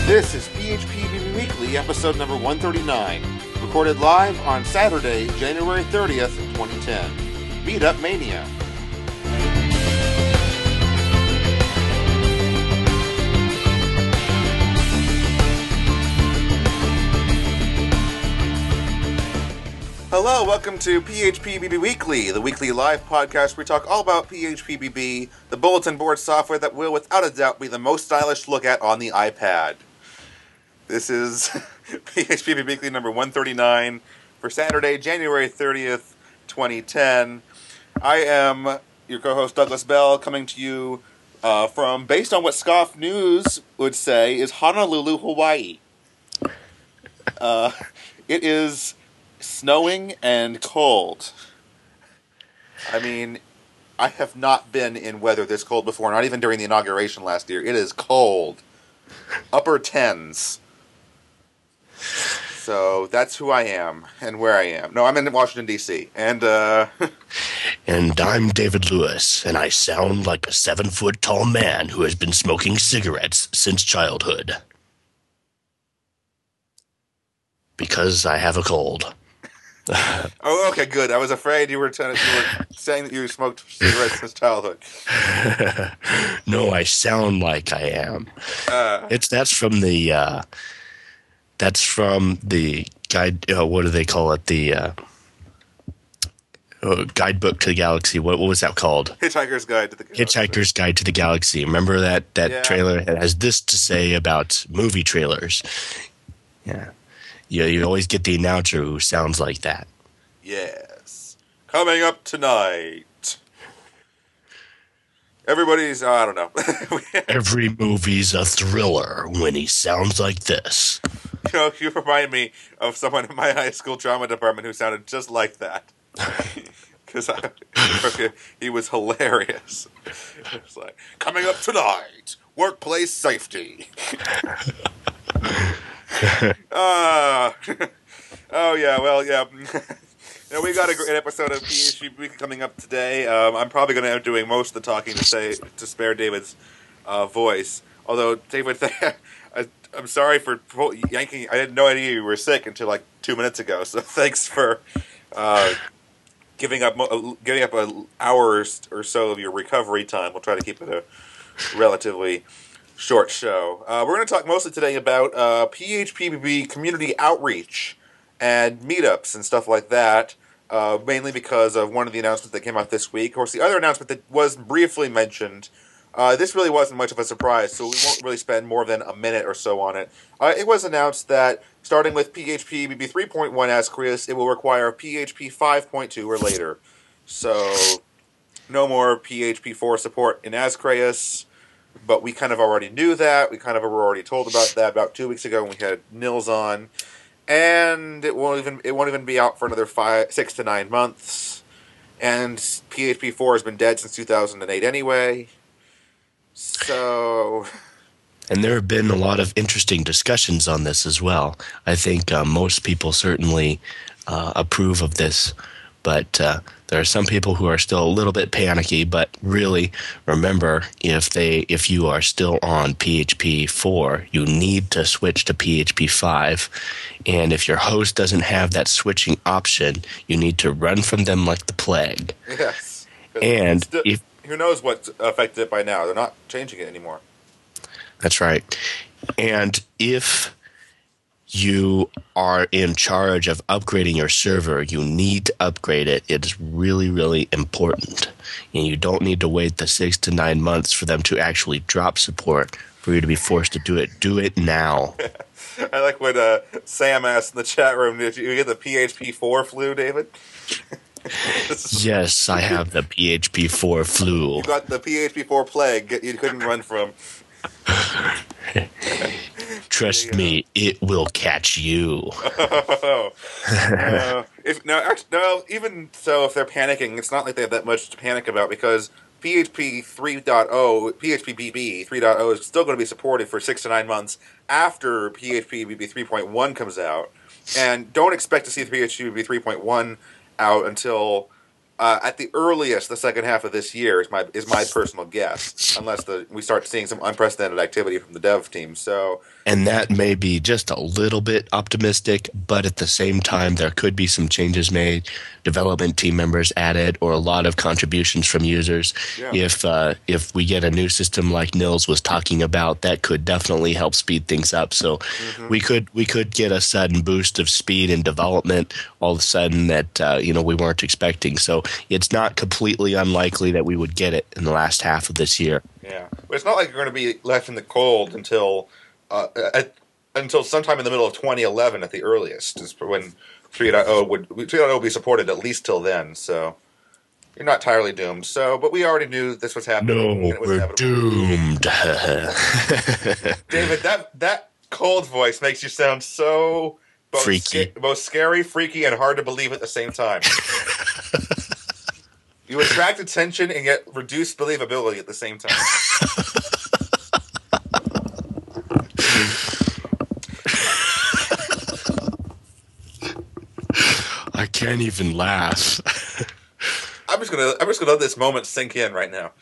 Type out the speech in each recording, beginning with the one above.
This is PHP Weekly, episode number 139, recorded live on Saturday, January 30th, 2010. Meetup Mania. Hello, welcome to PHP Weekly, the weekly live podcast where we talk all about PHP, the bulletin board software that will, without a doubt, be the most stylish to look at on the iPad. This is PHP Weekly number 139 for Saturday, January 30th, 2010. I am your co-host, Douglas Bell, coming to you from, based on what Scoff News would say, is Honolulu, Hawaii. It is snowing and cold. I mean, I have not been in weather this cold before, not even during the inauguration last year. It is cold. Upper tens. So that's who I am and where I am. No, I'm in Washington, D.C. And And I'm David Lewis, and I sound like a 7-foot-tall man who has been smoking cigarettes since childhood. Because I have a cold. Oh, okay, good. I was afraid you were saying that you smoked cigarettes since childhood. No, I sound like I am. That's from the guide. What do they call it? The guidebook to the galaxy. What was that called? Hitchhiker's Guide to the Galaxy. Hitchhiker's Guide to the Galaxy. Remember that Yeah. trailer? It has this to say about movie trailers. Yeah. You always get the announcer who sounds like that. Yes. Coming up tonight. Everybody's, I don't know. Every movie's a thriller when he sounds like this. You remind me of someone in my high school drama department who sounded just like that. Because he was hilarious. It's like, coming up tonight, workplace safety. Oh yeah, well yeah. We got a great episode of PHP Week coming up today. I'm probably going to end up doing most of the talking to spare David's voice. Although David, I'm sorry for yanking. I had no idea you were sick until like 2 minutes ago. So thanks for giving up an hour or so of your recovery time. We'll try to keep it a relatively short show. We're going to talk mostly today about PHP community outreach and meetups and stuff like that, mainly because of one of the announcements that came out this week. Of course, the other announcement that was briefly mentioned, this really wasn't much of a surprise, so we won't really spend more than a minute or so on it. It was announced that, starting with PHP 3.1 Ascreus, it will require PHP 5.2 or later. So, no more PHP 4 support in Ascreus. But we kind of already knew that. We kind of were already told about that about 2 weeks ago when we had Nils on. And it won't even be out for another 6 to 9 months. And PHP 4 has been dead since 2008 anyway. So... And there have been a lot of interesting discussions on this as well. I think most people certainly approve of this. But there are some people who are still a little bit panicky. But really, remember, if you are still on PHP 4, you need to switch to PHP 5. And if your host doesn't have that switching option, you need to run from them like the plague. Yes. And who knows what's affected it by now? They're not changing it anymore. That's right. And if you are in charge of upgrading your server, you need to upgrade it. It's really, really important. And you don't need to wait the 6 to 9 months for them to actually drop support for you to be forced to do it. Do it now. I like what Sam asked in the chat room. Did you get the PHP 4 flu, David? Yes, I have the PHP 4 flu. You got the PHP 4 plague you couldn't run from. Trust me, it will catch you. Even so, if they're panicking, it's not like they have that much to panic about because PHP 3.0, PHP BB 3.0 is still going to be supported for 6 to 9 months after PHP BB 3.1 comes out. And don't expect to see the PHP BB 3.1 out until at the earliest, the second half of this year is my personal guess, unless we start seeing some unprecedented activity from the dev team. So, And that may be just a little bit optimistic, but at the same time, there could be some changes made, development team members added, or a lot of contributions from users. Yeah. If we get a new system like Nils was talking about, that could definitely help speed things up. So we could get a sudden boost of speed and development all of a sudden that we weren't expecting. So it's not completely unlikely that we would get it in the last half of this year. yeah, but it's not like you're going to be left in the cold until sometime in the middle of 2011 at the earliest, is when 3.0 will be supported at least till then. So you're not entirely doomed. So, but we already knew this was happening. No, and it was we're inevitable. doomed. David, that cold voice makes you sound so Freaky. both scary, freaky, and hard to believe at the same time. You attract attention and yet reduce believability at the same time. I can't even laugh. I'm just gonna let this moment sink in right now.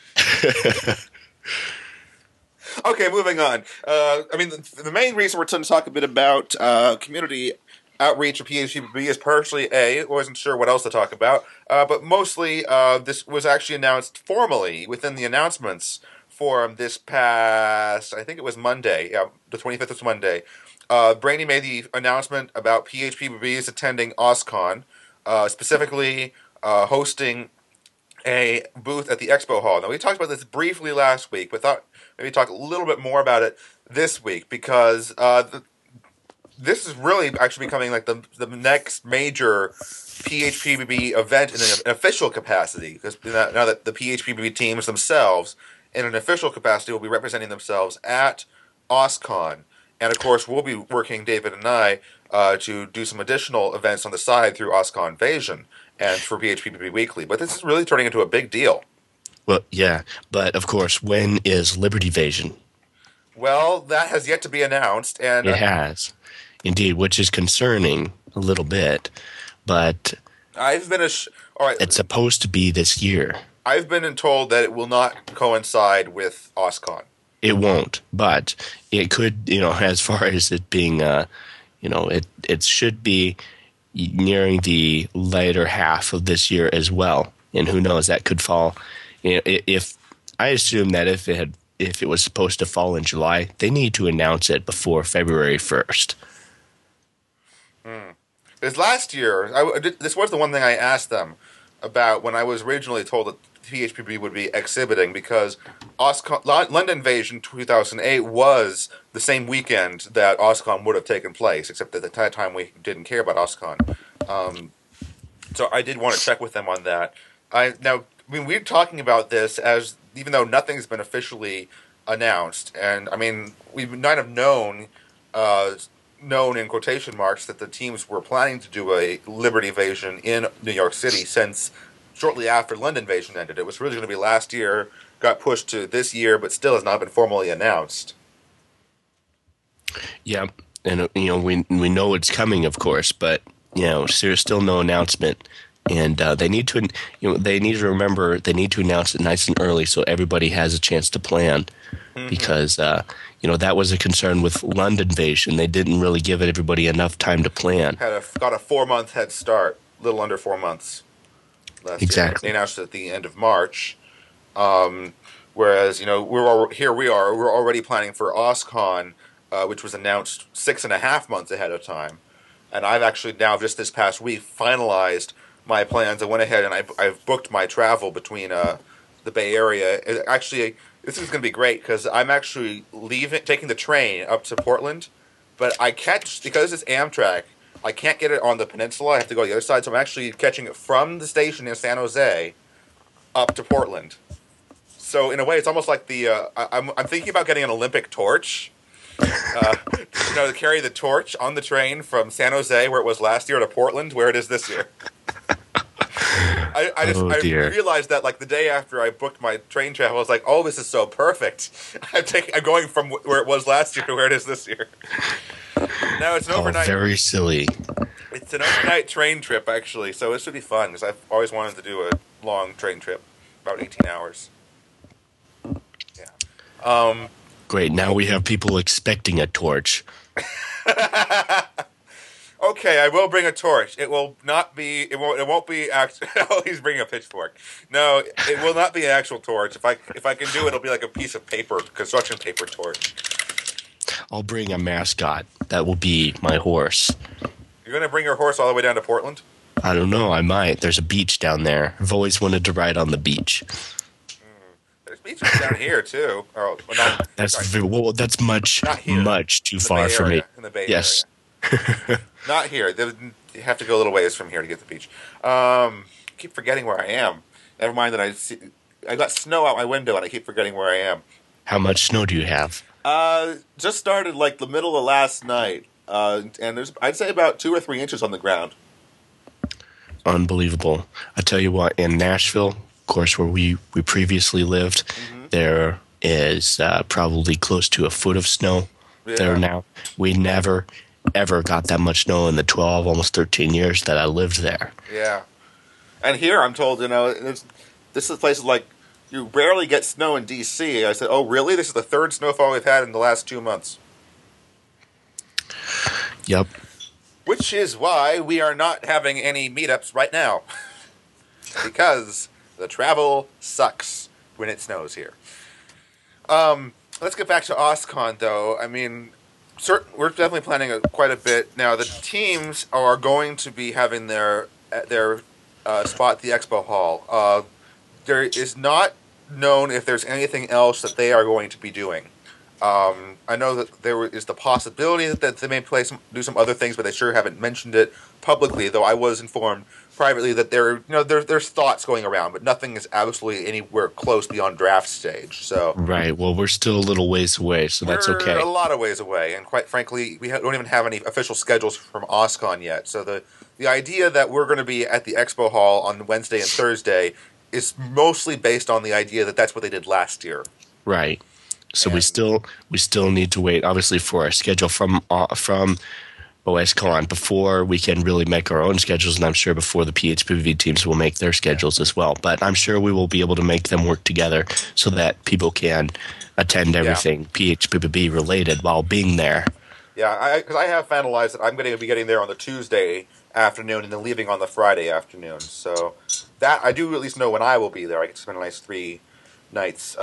Okay, moving on. The main reason we're going to talk a bit about community outreach of PHPB is partially I wasn't sure what else to talk about, but mostly this was actually announced formally within the announcements forum this past, I think it was Monday, the 25th was Monday. Brainy made the announcement about PHPB is attending OSCON, specifically hosting a booth at the Expo Hall. Now, we talked about this briefly last week, but thought maybe talk a little bit more about it this week, because this is really actually becoming like the next major PHPBB event in an official capacity, because now that the PHPBB teams themselves, in an official capacity, will be representing themselves at OSCON. And, of course, we'll be working, David and I, to do some additional events on the side through OSCON Invasion and for PHPBB Weekly. But this is really turning into a big deal. Well, yeah, but of course, when is Liberty Invasion? Well, that has yet to be announced. And It has, indeed, which is concerning a little bit, but I've been all right. it's supposed to be this year. I've been told that it will not coincide with OSCON. It won't, but it could, as far as it being, it should be nearing the later half of this year as well. And who knows, that could fall. If I assume that if it was supposed to fall in July, they need to announce it before February 1st. Because last year, this was the one thing I asked them about when I was originally told that PHPB would be exhibiting, because London Invasion 2008 was the same weekend that OSCON would have taken place, except at the time we didn't care about OSCON. So I did want to check with them on that. We're talking about this as, even though nothing's been officially announced, and we've not have known in quotation marks that the teams were planning to do a Liberty Invasion in New York City since shortly after London Invasion ended. It was really going to be last year, got pushed to this year, but still has not been formally announced. Yeah, and we know it's coming, of course, but there's still no announcement, and they need to remember they need to announce it nice and early so everybody has a chance to plan, because that was a concern with London Invasion. They didn't really give everybody enough time to plan. Got a 4-month head start, a little under 4 months. Exactly. They announced it at the end of March. Whereas, we're already planning for OSCON, which was announced 6.5 months ahead of time. And I've actually now, just this past week, finalized my plans. I went ahead and I've booked my travel between the Bay Area. Actually, this is going to be great because I'm actually taking the train up to Portland. But because it's Amtrak, I can't get it on the peninsula. I have to go to the other side. So I'm actually catching it from the station in San Jose up to Portland. So in a way, it's almost like I'm thinking about getting an Olympic torch. To carry the torch on the train from San Jose, where it was last year, to Portland, where it is this year. I realized that the day after I booked my train travel, I was like, "Oh, this is so perfect." I'm going from where it was last year to where it is this year. Now it's an overnight. Very silly. It's an overnight train trip, actually, so it should be fun because I've always wanted to do long train trip, about 18 hours. Yeah. Great. Now we have people expecting a torch. Okay, I will bring a torch. It will not be. It won't be actual. Oh, he's bringing a pitchfork. No, it will not be an actual torch. If I can do it, it'll be like a piece of paper, construction paper torch. I'll bring a mascot. That will be my horse. You're gonna bring your horse all the way down to Portland? I don't know. I might. There's a beach down there. I've always wanted to ride on the beach. There's beaches down here too. Oh, well, not, That's much too far for me. In the Bay Yes. Area. Not here. You have to go a little ways from here to get to the beach. Keep forgetting where I am. Never mind that I got snow out my window and I keep forgetting where I am. How much snow do you have? Just started like the middle of last night, and there's I'd say about 2 or 3 inches on the ground. Unbelievable. I tell you what, in Nashville, of course, where we previously lived, there is probably close to a foot of snow there now. We never, ever got that much snow in the 12, almost 13 years that I lived there. Yeah. And here I'm told, this is places like, you rarely get snow in D.C. I said, oh, really? This is the 3rd snowfall we've had in the last 2 months. Yep. Which is why we are not having any meetups right now. Because the travel sucks when it snows here. Let's get back to OSCON, though. I mean, we're definitely planning quite a bit. Now, the teams are going to be having their spot at the Expo Hall. There is not known if there's anything else that they are going to be doing. I know that there is the possibility that they may do some other things, but they sure haven't mentioned it publicly. Though I was informed privately that there's thoughts going around, but nothing is absolutely anywhere close beyond draft stage. So right. Well, we're still a little ways away, so that's okay. We're a lot of ways away, and quite frankly, we don't even have any official schedules from OSCON yet. So the idea that we're going to be at the Expo Hall on Wednesday and Thursday is mostly based on the idea that that's what they did last year. Right. So we still need to wait, obviously, for our schedule from OSCON before we can really make our own schedules, and I'm sure before the PHPBB teams will make their schedules as well. But I'm sure we will be able to make them work together so that people can attend everything PHPBB related while being there. Yeah, because I have finalized that I'm going to be getting there on the Tuesday afternoon and then leaving on the Friday afternoon. So that I do at least know when I will be there. I get to spend a nice 3 nights.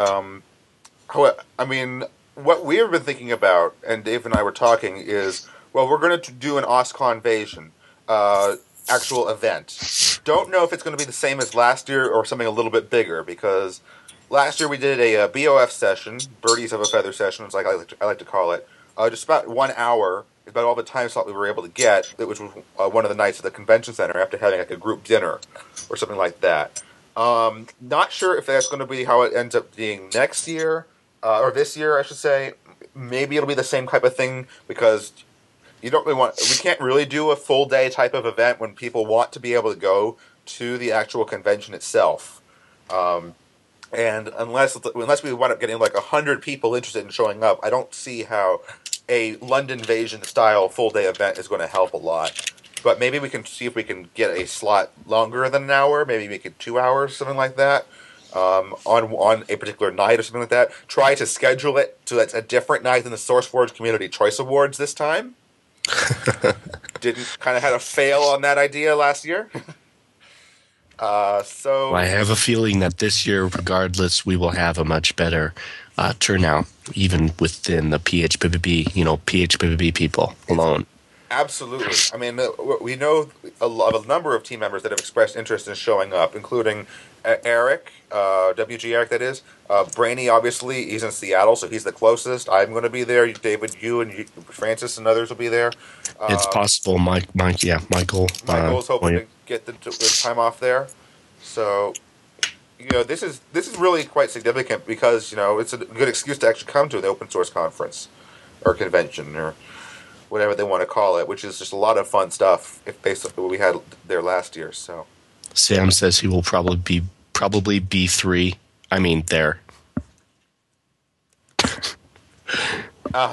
I mean, what we've been thinking about, and Dave and I were talking, is, well, we're going to do an OSCON Invasion actual event. Don't know if it's going to be the same as last year or something a little bit bigger, because last year we did a BOF session, Birdies of a Feather session, it's like I like to call it, just about 1 hour, about all the time slot we were able to get, which was one of the nights at the convention center after having like a group dinner or something like that. Not sure if that's going to be how it ends up being next year. Or this year, I should say. Maybe it'll be the same type of thing because we can't really do a full day type of event when people want to be able to go to the actual convention itself. And unless we wind up getting like 100 people interested in showing up, I don't see how a London Invasion style full day event is going to help a lot. But maybe we can see if we can get a slot longer than an hour, maybe make it 2 hours, something like that. On a particular night or something like that. Try to schedule it so that's a different night than the SourceForge Community Choice Awards this time. Kind of had a fail on that idea last year. So I have a feeling that this year, regardless, we will have a much better turnout, even within the PHPBB, PHPBB people alone. Absolutely. I mean, we know a number of team members that have expressed interest in showing up, including Eric, WG Eric, that is. Brainy, obviously, he's in Seattle, so he's the closest. I'm going to be there. David, you and Francis and others will be there. It's possible. Michael. Michael's hoping to get the time off there. So, this is really quite significant because, it's a good excuse to actually come to the open source conference or convention or whatever they want to call it, which is just a lot of fun stuff based on what we had there last year. So Sam says he will probably be B3. I mean, there.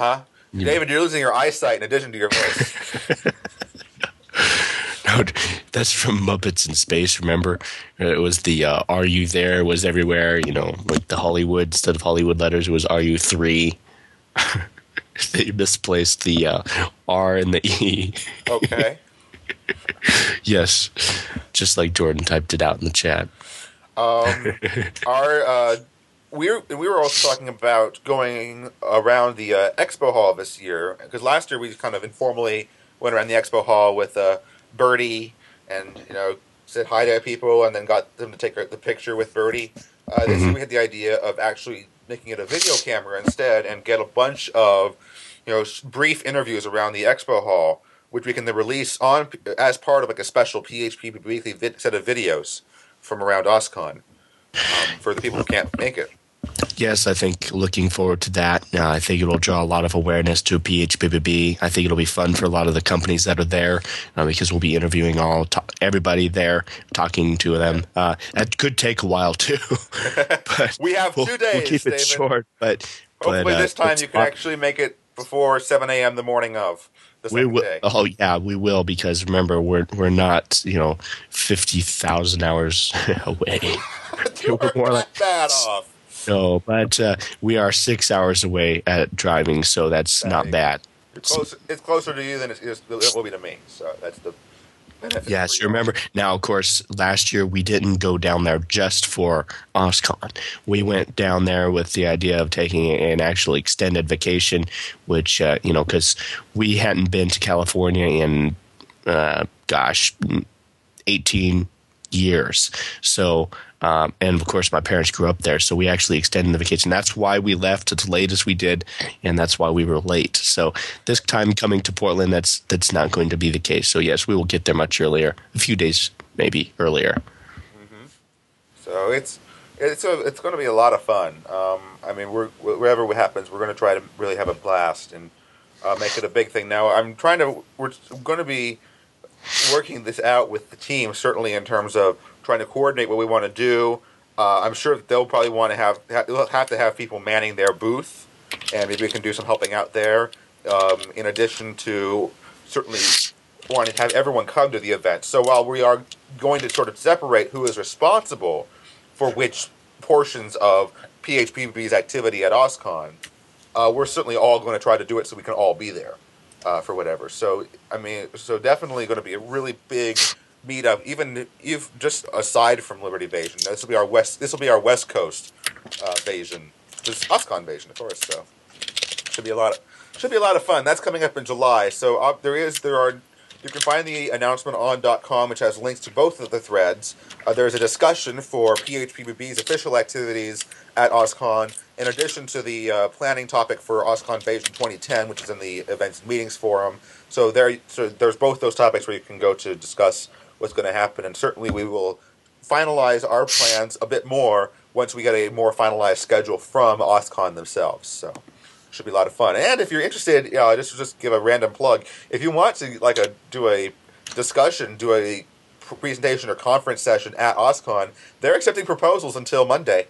David, you're losing your eyesight in addition to your voice. No, That's from Muppets in Space. Remember, it was the "Are you there?" was everywhere. Like the Hollywood, instead of Hollywood letters, it was "Are you three?" They misplaced the R and the E. Okay. Yes, just like Jordan typed it out in the chat. Our we were also talking about going around the expo hall this year, because last year we just kind of informally went around the expo hall with Birdie and said hi to people and then got them to take the picture with Birdie. This year we had the idea of actually making it a video camera instead and get a bunch of brief interviews around the expo hall, which we can then release on as part of like a special PHP weekly set of videos from around OSCON for the people who can't make it. Yes, I think looking forward to that. I think it will draw a lot of awareness to PHPBB. I think it'll be fun for a lot of the companies that are there because we'll be interviewing everybody there, talking to them. That could take a while too. But we have 2 days. We'll keep it David. Short, but hopefully this time you can actually make it before 7 a.m. the morning of the second day. Oh yeah, we will, because remember we're not 50,000 hours away. We're more like bad off. No, but we are 6 hours away at driving, so that's not bad. It's closer to you than it will be to me. So that's the benefit. Yes, you remember. Now, of course, last year we didn't go down there just for OSCON. We went down there with the idea of taking an actual extended vacation, which, because we hadn't been to California in, 18 years. So, and of course, my parents grew up there, so we actually extended the vacation. That's why we left as late as we did, and that's why we were late. So this time coming to Portland, that's not going to be the case. So yes, we will get there much earlier, a few days maybe earlier. Mm-hmm. So it's going to be a lot of fun. Wherever it happens, we're going to try to really have a blast and make it a big thing. Now, we're going to be working this out with the team, certainly in terms of trying to coordinate what we want to do. I'm sure that they'll probably want to have to have people manning their booth, and maybe we can do some helping out there. In addition to certainly wanting to have everyone come to the event. So while we are going to sort of separate who is responsible for which portions of PHPB's activity at OSCON, we're certainly all going to try to do it so we can all be there for whatever. So definitely going to be a really big meetup, even if just aside from Liberty Vasion. This will be our West Coast Vasion. This is OSCON Vasion, of course. So should be a lot of fun. That's coming up in July. So you can find the announcement on .com, which has links to both of the threads. There's a discussion for PHPBB's official activities at OSCON, in addition to the planning topic for OSCON Vasion 2010, which is in the Events and Meetings Forum. So there's both those topics where you can go to discuss what's going to happen, and certainly we will finalize our plans a bit more once we get a more finalized schedule from OSCON themselves. So should be a lot of fun. And if you're interested, just give a random plug. If you want to do a discussion, do a presentation or conference session at OSCON, they're accepting proposals until Monday.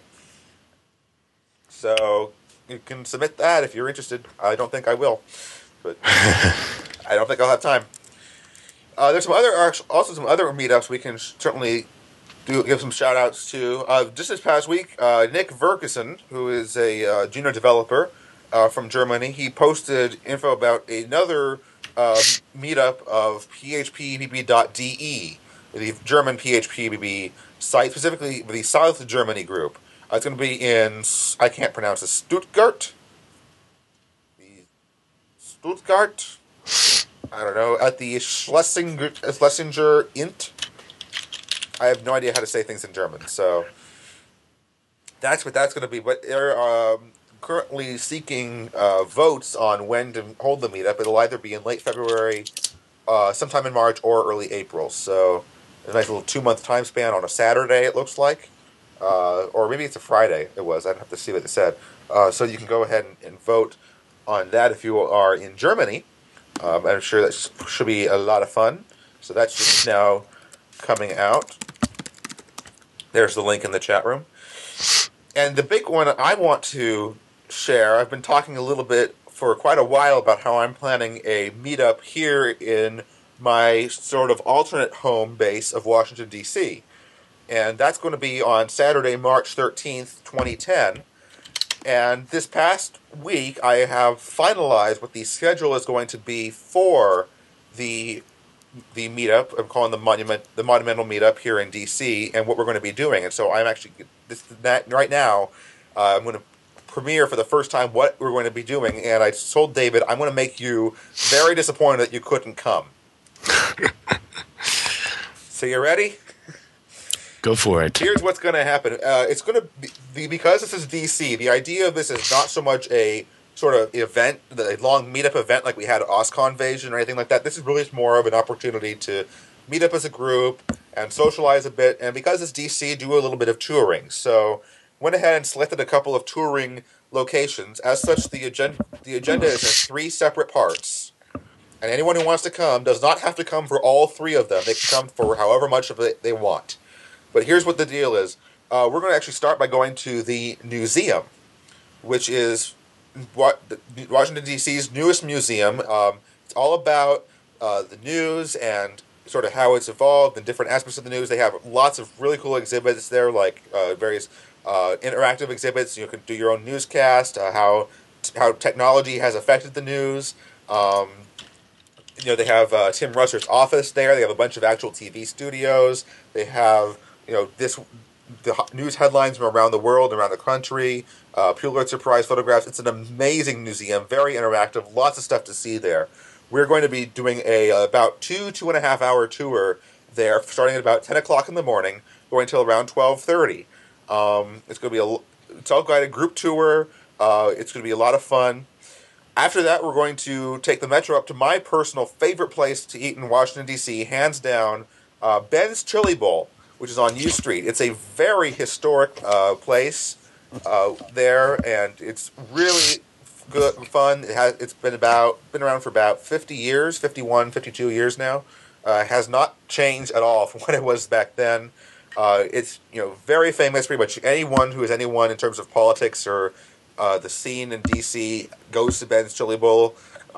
So you can submit that if you're interested. I don't think I will, but I don't think I'll have time. There's some other meetups we can certainly give some shout outs to. Just this past week, Nick Verkesen, who is a junior developer from Germany, he posted info about another meetup of phpbb.de, the German PHPBB site, specifically the South Germany group. It's going to be in, I can't pronounce it, Stuttgart? I don't know, at the Schlesinger Int. I have no idea how to say things in German, so that's what that's going to be. But they're currently seeking votes on when to hold the meetup. It'll either be in late February, sometime in March, or early April. So a nice little 2-month time span on a Saturday, it looks like. Or maybe it's a Friday, I'd have to see what it said. So you can go ahead and vote on that if you are in Germany. I'm sure that should be a lot of fun. So that's just now coming out. There's the link in the chat room. And the big one I want to share, I've been talking a little bit for quite a while about how I'm planning a meetup here in my sort of alternate home base of Washington, D.C. And that's going to be on Saturday, March 13th, 2010. And this past week, I have finalized what the schedule is going to be for the meetup. I'm calling the monumental meetup here in D.C. and what we're going to be doing. And so I'm actually right now. I'm going to premiere for the first time what we're going to be doing. And I told David I'm going to make you very disappointed that you couldn't come. So you ready? Go for it. Here's what's going to happen. It's going to be because this is DC. The idea of this is not so much a sort of event, a long meetup event like we had at OSCONvasion or anything like that. This is really more of an opportunity to meet up as a group and socialize a bit. And because it's DC, do a little bit of touring. So went ahead and selected a couple of touring locations. As such, the agenda is in 3 separate parts. And anyone who wants to come does not have to come for all 3 of them. They can come for however much of it they want. But here's what the deal is. We're going to actually start by going to the Newseum, which is Washington, D.C.'s newest museum. It's all about the news and sort of how it's evolved and different aspects of the news. They have lots of really cool exhibits there, like various interactive exhibits. You can do your own newscast, how technology has affected the news. They have Tim Russer's office there. They have a bunch of actual TV studios. They have the news headlines from around the world, around the country, Pulitzer Prize photographs. It's an amazing museum, very interactive, lots of stuff to see there. We're going to be doing about 2.5 hour tour there, starting at about 10 o'clock in the morning, going until around 12:30. It's going to be it's all guided group tour. It's going to be a lot of fun. After that, we're going to take the metro up to my personal favorite place to eat in Washington, D.C., hands down, Ben's Chili Bowl, which is on U Street. It's a very historic place there, and it's really good, fun. It's been around for about 50 years, 51, 52 years now. Has not changed at all from what it was back then. It's very famous. Pretty much anyone who is anyone in terms of politics or the scene in DC goes to Ben's Chili Bowl,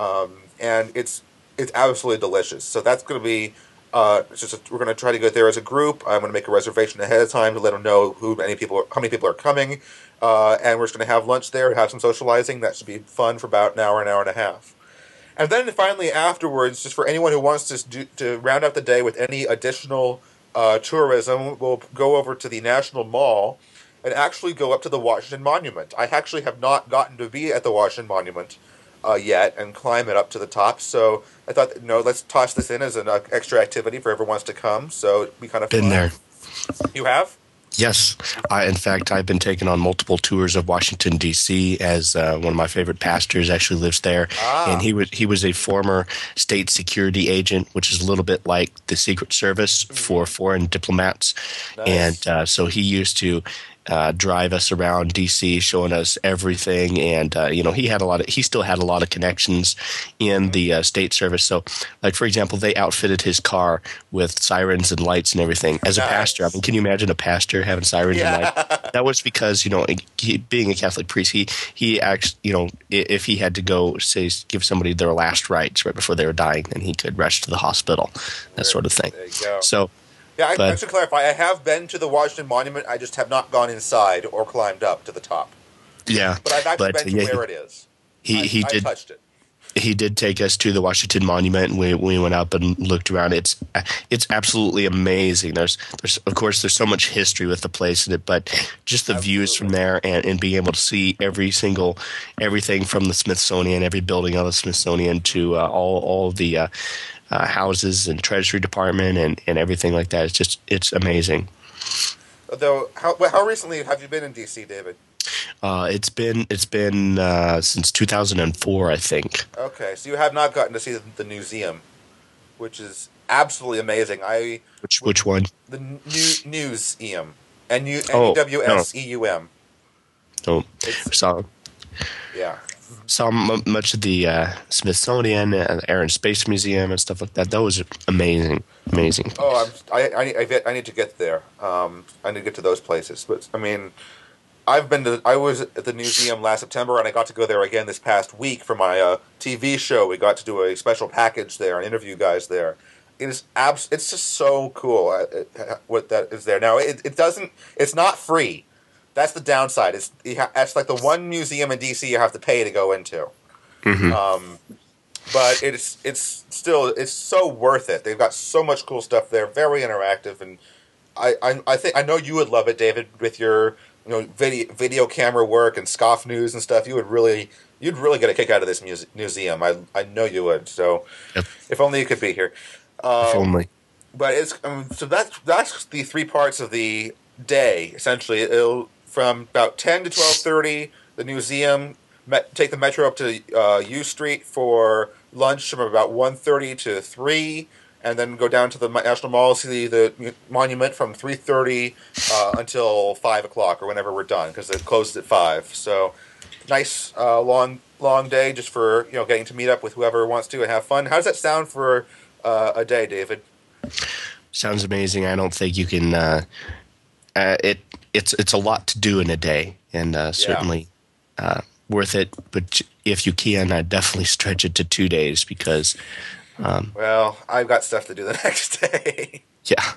and it's absolutely delicious. So that's going to be. We're going to try to go there as a group. I'm going to make a reservation ahead of time to let them know how many people are coming, and we're just going to have lunch there, have some socializing. That should be fun for about an hour and a half. And then finally afterwards, just for anyone who wants to round out the day with any additional tourism, we'll go over to the National Mall and actually go up to the Washington Monument. I actually have not gotten to be at the Washington Monument yet and climb it up to the top. So I thought, let's toss this in as an extra activity for everyone wants to come. So it'd be kind of fun. Been there. You have? Yes. In fact, I've been taken on multiple tours of Washington, D.C., as one of my favorite pastors actually lives there. And he was a former state security agent, which is a little bit like the Secret Service for foreign diplomats. Nice. And so he used to drive us around DC, showing us everything, and he still had a lot of connections in the state service. So, like for example, they outfitted his car with sirens and lights and everything. As a pastor, I mean, can you imagine a pastor having sirens and lights? That was because being a Catholic priest, he actually, if he had to go give somebody their last rites right before they were dying, then he could rush to the hospital, that sort of thing. There you go. So. Yeah, I should clarify. I have been to the Washington Monument. I just have not gone inside or climbed up to the top. Yeah, but I've actually been to where it is. He did touched it. He did take us to the Washington Monument, and we went up and looked around. It's absolutely amazing. There's of course so much history with the place in it, but just the views from there and being able to see everything from the Smithsonian, every building of the Smithsonian to all the houses and Treasury Department and everything like that. It's amazing. Though, how recently have you been in DC, David? It's been since 2004, I think. Okay, so you have not gotten to see the Newseum, which is absolutely amazing. Which one? The Newseum. N-U-W-S-E-U-M. Oh, yeah. Saw much of the Smithsonian, Air and Space Museum, and stuff like that. That was amazing. Oh, I need to get there. I need to get to those places. But I mean, I was at the Newseum last September, and I got to go there again this past week for my TV show. We got to do a special package there and interview guys there. it's just so cool what that is there. Now it doesn't. It's not free. That's the downside. It's like the one museum in DC you have to pay to go into. Mm-hmm. But it's still so worth it. They've got so much cool stuff there. Very interactive, and I think I know you would love it, David, with your video camera work and scoff news and stuff. You'd really get a kick out of this museum. I know you would. So Yep. if only you could be here. If only. But it's so that's the three parts of the day essentially. It'll from about 10 to 12:30. The museum take the metro up to U Street for lunch from about 1:30 to 3, and then go down to the National Mall, see the monument from 3:30 until 5 o'clock or whenever we're done, because it closes at 5. So nice long day just for getting to meet up with whoever wants to and have fun. How does that sound for a day, David? Sounds amazing. I don't think you can. It's a lot to do in a day, and certainly worth it. But if you can, I'd definitely stretch it to 2 days because. Well, I've got stuff to do the next day. Yeah,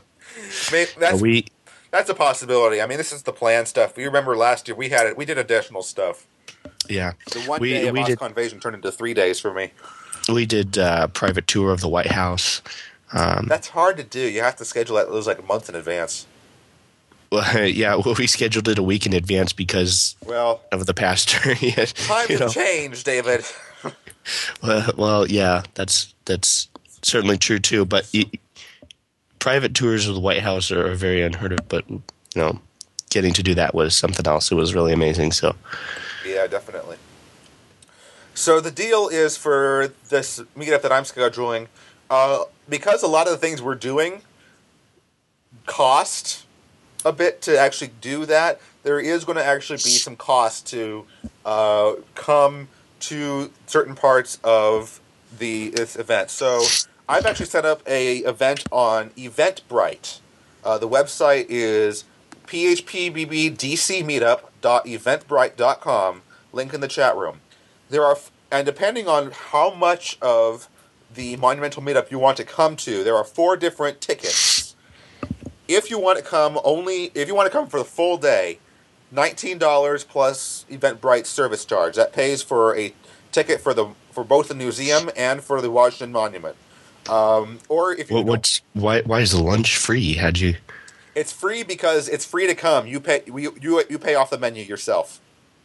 that's a possibility. I mean, this is the planned stuff. You remember last year we did additional stuff. Yeah, the one day of Moscow Invasion turned into 3 days for me. We did a private tour of the White House. That's hard to do. You have to schedule that. It was like a month in advance. Well, yeah, we scheduled it a week in advance because of the pastor. Yeah, times have changed, David. well, yeah, that's certainly true too. But private tours of the White House are very unheard of. But getting to do that was something else. It was really amazing. So, yeah, definitely. So the deal is for this meetup that I'm scheduling, because a lot of the things we're doing cost a bit to actually do that. There is going to actually be some cost to come to certain parts of this event. So I've actually set up a event on Eventbrite. The website is phpbbdcmeetup.eventbrite.com. Link in the chat room. And depending on how much of the monumental meetup you want to come to, there are 4 different tickets. If you want to come for the full day, $19 plus Eventbrite service charge. That pays for a ticket for both the museum and for the Washington Monument. Or if you why is the lunch free? It's free because it's free to come. You pay off the menu yourself.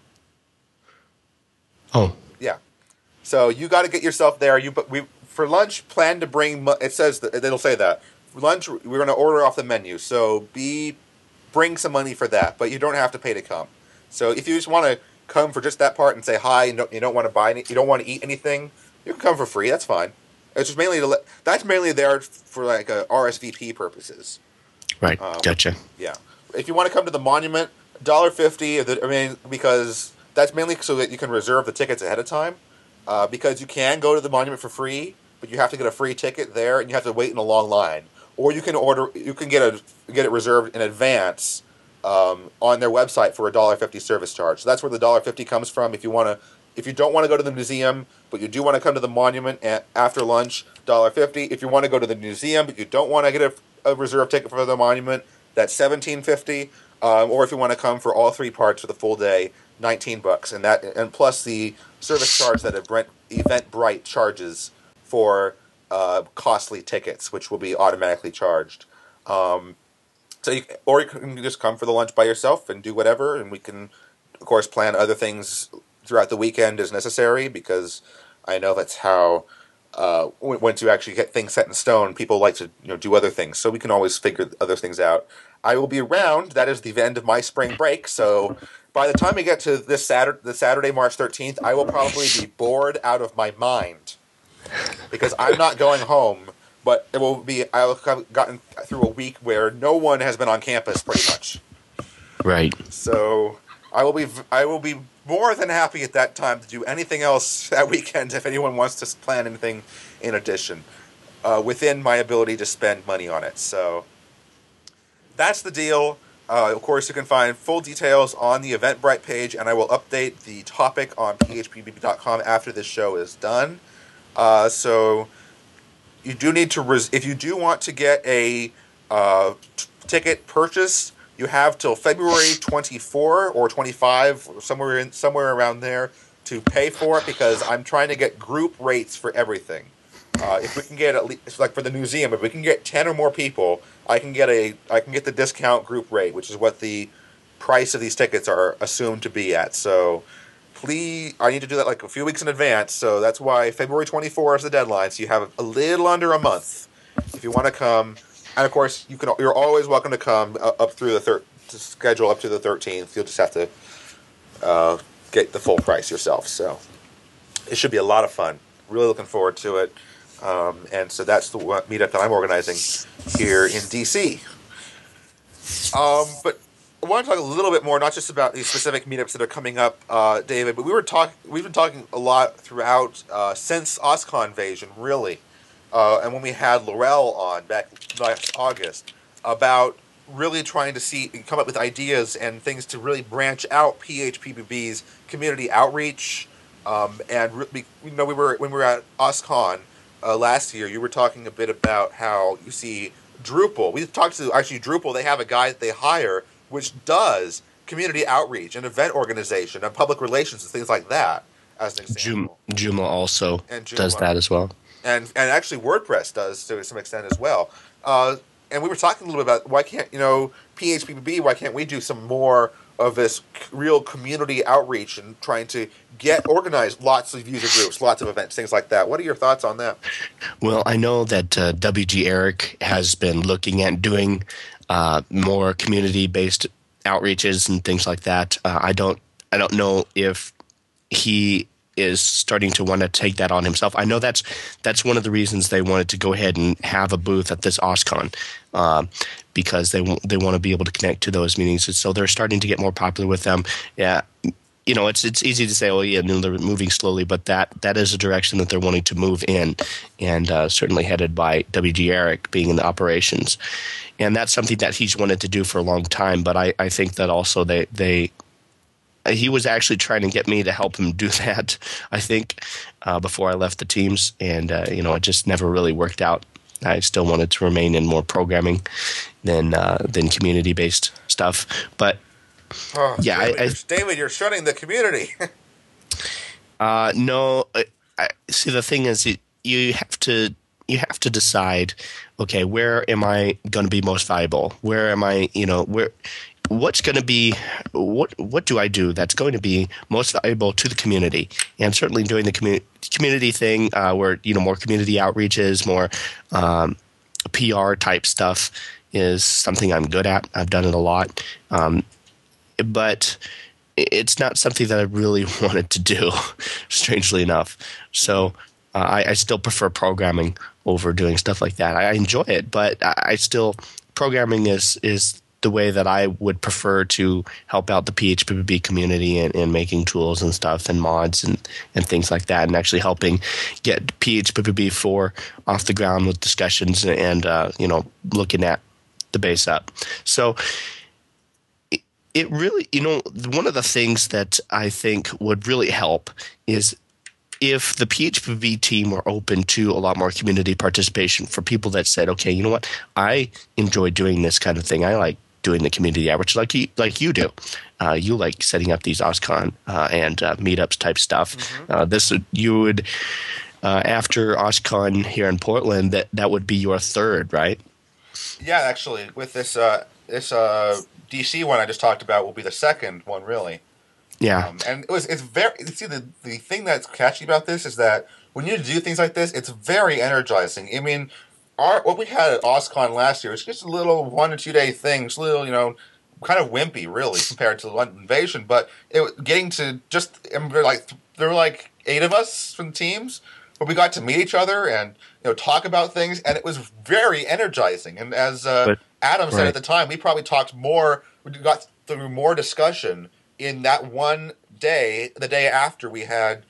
Oh. Yeah. So you got to get yourself there. For lunch, plan to bring. It says that it'll say that. For lunch, we're going to order off the menu. So bring some money for that, but you don't have to pay to come. So if you just want to come for just that part and say hi, and you don't want to buy you don't want to eat anything, you can come for free. That's fine. It's just that's mainly there for like RSVP purposes. Right. Gotcha. Yeah. If you want to come to the monument, $1.50. I mean, because that's mainly so that you can reserve the tickets ahead of time. Because you can go to the monument for free, but you have to get a free ticket there, and you have to wait in a long line. Or you can get it reserved in advance on their website for a $1.50 service charge. So that's where the $1.50 comes from. If you don't want to go to the museum, but you do want to come to the monument after lunch, $1.50. If you want to go to the museum, but you don't want to get a reserved ticket for the monument, that's $17.50. Or if you want to come for all 3 parts for the full day, $19, and plus the service charge that Eventbrite charges for costly tickets, which will be automatically charged. You can just come for the lunch by yourself and do whatever, and we can, of course, plan other things throughout the weekend as necessary, because I know that's how once you actually get things set in stone, people like to do other things. So we can always figure other things out. I will be around. That is the end of my spring break. So by the time we get to the Saturday, March 13th, I will probably be bored out of my mind because I'm not going home. But I will have gotten through a week where no one has been on campus, pretty much. Right. So I will be more than happy at that time to do anything else that weekend if anyone wants to plan anything in addition, within my ability to spend money on it. So that's the deal. Of course, you can find full details on the Eventbrite page, and I will update the topic on phpbb.com after this show is done. So you do need to if you do want to get a ticket purchase, you have till February 24 or 25, or somewhere around there, to pay for it, because I'm trying to get group rates for everything. If we can get at least, like for the museum, if we can get 10 or more people, I can get the discount group rate, which is what the price of these tickets are assumed to be at. So please, I need to do that like a few weeks in advance. So that's why February 24 is the deadline. So you have a little under a month if you want to come. And of course, you're always welcome to come up through to schedule up to the 13th. You'll just have to get the full price yourself. So it should be a lot of fun. Really looking forward to it. And so that's the meetup that I'm organizing here in DC. But I want to talk a little bit more, not just about these specific meetups that are coming up, David, but we've been talking a lot throughout since OSCON Invasion, really, and when we had Laurel on back last August, about really trying to come up with ideas and things to really branch out PHPBB's community outreach. And when we were at OSCON last year, you were talking a bit about how you see Drupal. We talked to Drupal. They have a guy that they hire which does community outreach and event organization and public relations and things like that, as an example. Joomla also does that as well. And actually WordPress does to some extent as well. And we were talking a little bit about why can't, PHPBB, why can't we do some more of this real community outreach and trying to organize lots of user groups, lots of events, things like that. What are your thoughts on that? Well, I know that WG Eric has been looking at doing more community-based outreaches and things like that. I don't know if he is starting to want to take that on himself. I know that's one of the reasons they wanted to go ahead and have a booth at this OSCON, because they want to be able to connect to those meetings. And so they're starting to get more popular with them. Yeah, it's easy to say, oh yeah, they're moving slowly, but that is a direction that they're wanting to move in, and certainly headed by WG Eric being in the operations. And that's something that he's wanted to do for a long time, but I think that also he was actually trying to get me to help him do that, I think, before I left the teams, and it just never really worked out. I still wanted to remain in more programming than community-based stuff. But yeah, David, you're shunning the community. No, see, the thing is, you have to decide. Okay, where am I going to be most valuable? Where am I? What's going to be? What do I do that's going to be most valuable to the community? And certainly doing the community thing, where more community outreaches, more PR type stuff is something I'm good at. I've done it a lot, but it's not something that I really wanted to do, strangely enough. So I still prefer programming over doing stuff like that. I enjoy it, but I still programming is the way that I would prefer to help out the PHPBB community and making tools and stuff and mods and things like that, and actually helping get PHPBB 4 off the ground with discussions and looking at the base up. So it really, one of the things that I think would really help is if the PHPBB team were open to a lot more community participation for people that said, okay, you know what, I enjoy doing this kind of thing. I like doing the community outreach like you do. You like setting up these OSCON and meetups type stuff. Mm-hmm. You would after OSCON here in Portland, that would be your third, right? Yeah, actually, with this DC one I just talked about will be the second one, really. Yeah, and it's very. See, the thing that's catchy about this is that when you do things like this, it's very energizing. I mean, what we had at OSCON last year was just a little 1 or 2 day thing, just a little, kind of wimpy, really, compared to the London Invasion. But getting to there were like 8 of us from the teams, but we got to meet each other and talk about things, and it was very energizing. And as Adam said at the time, we probably talked more. We got through more discussion in that one day, the day after we had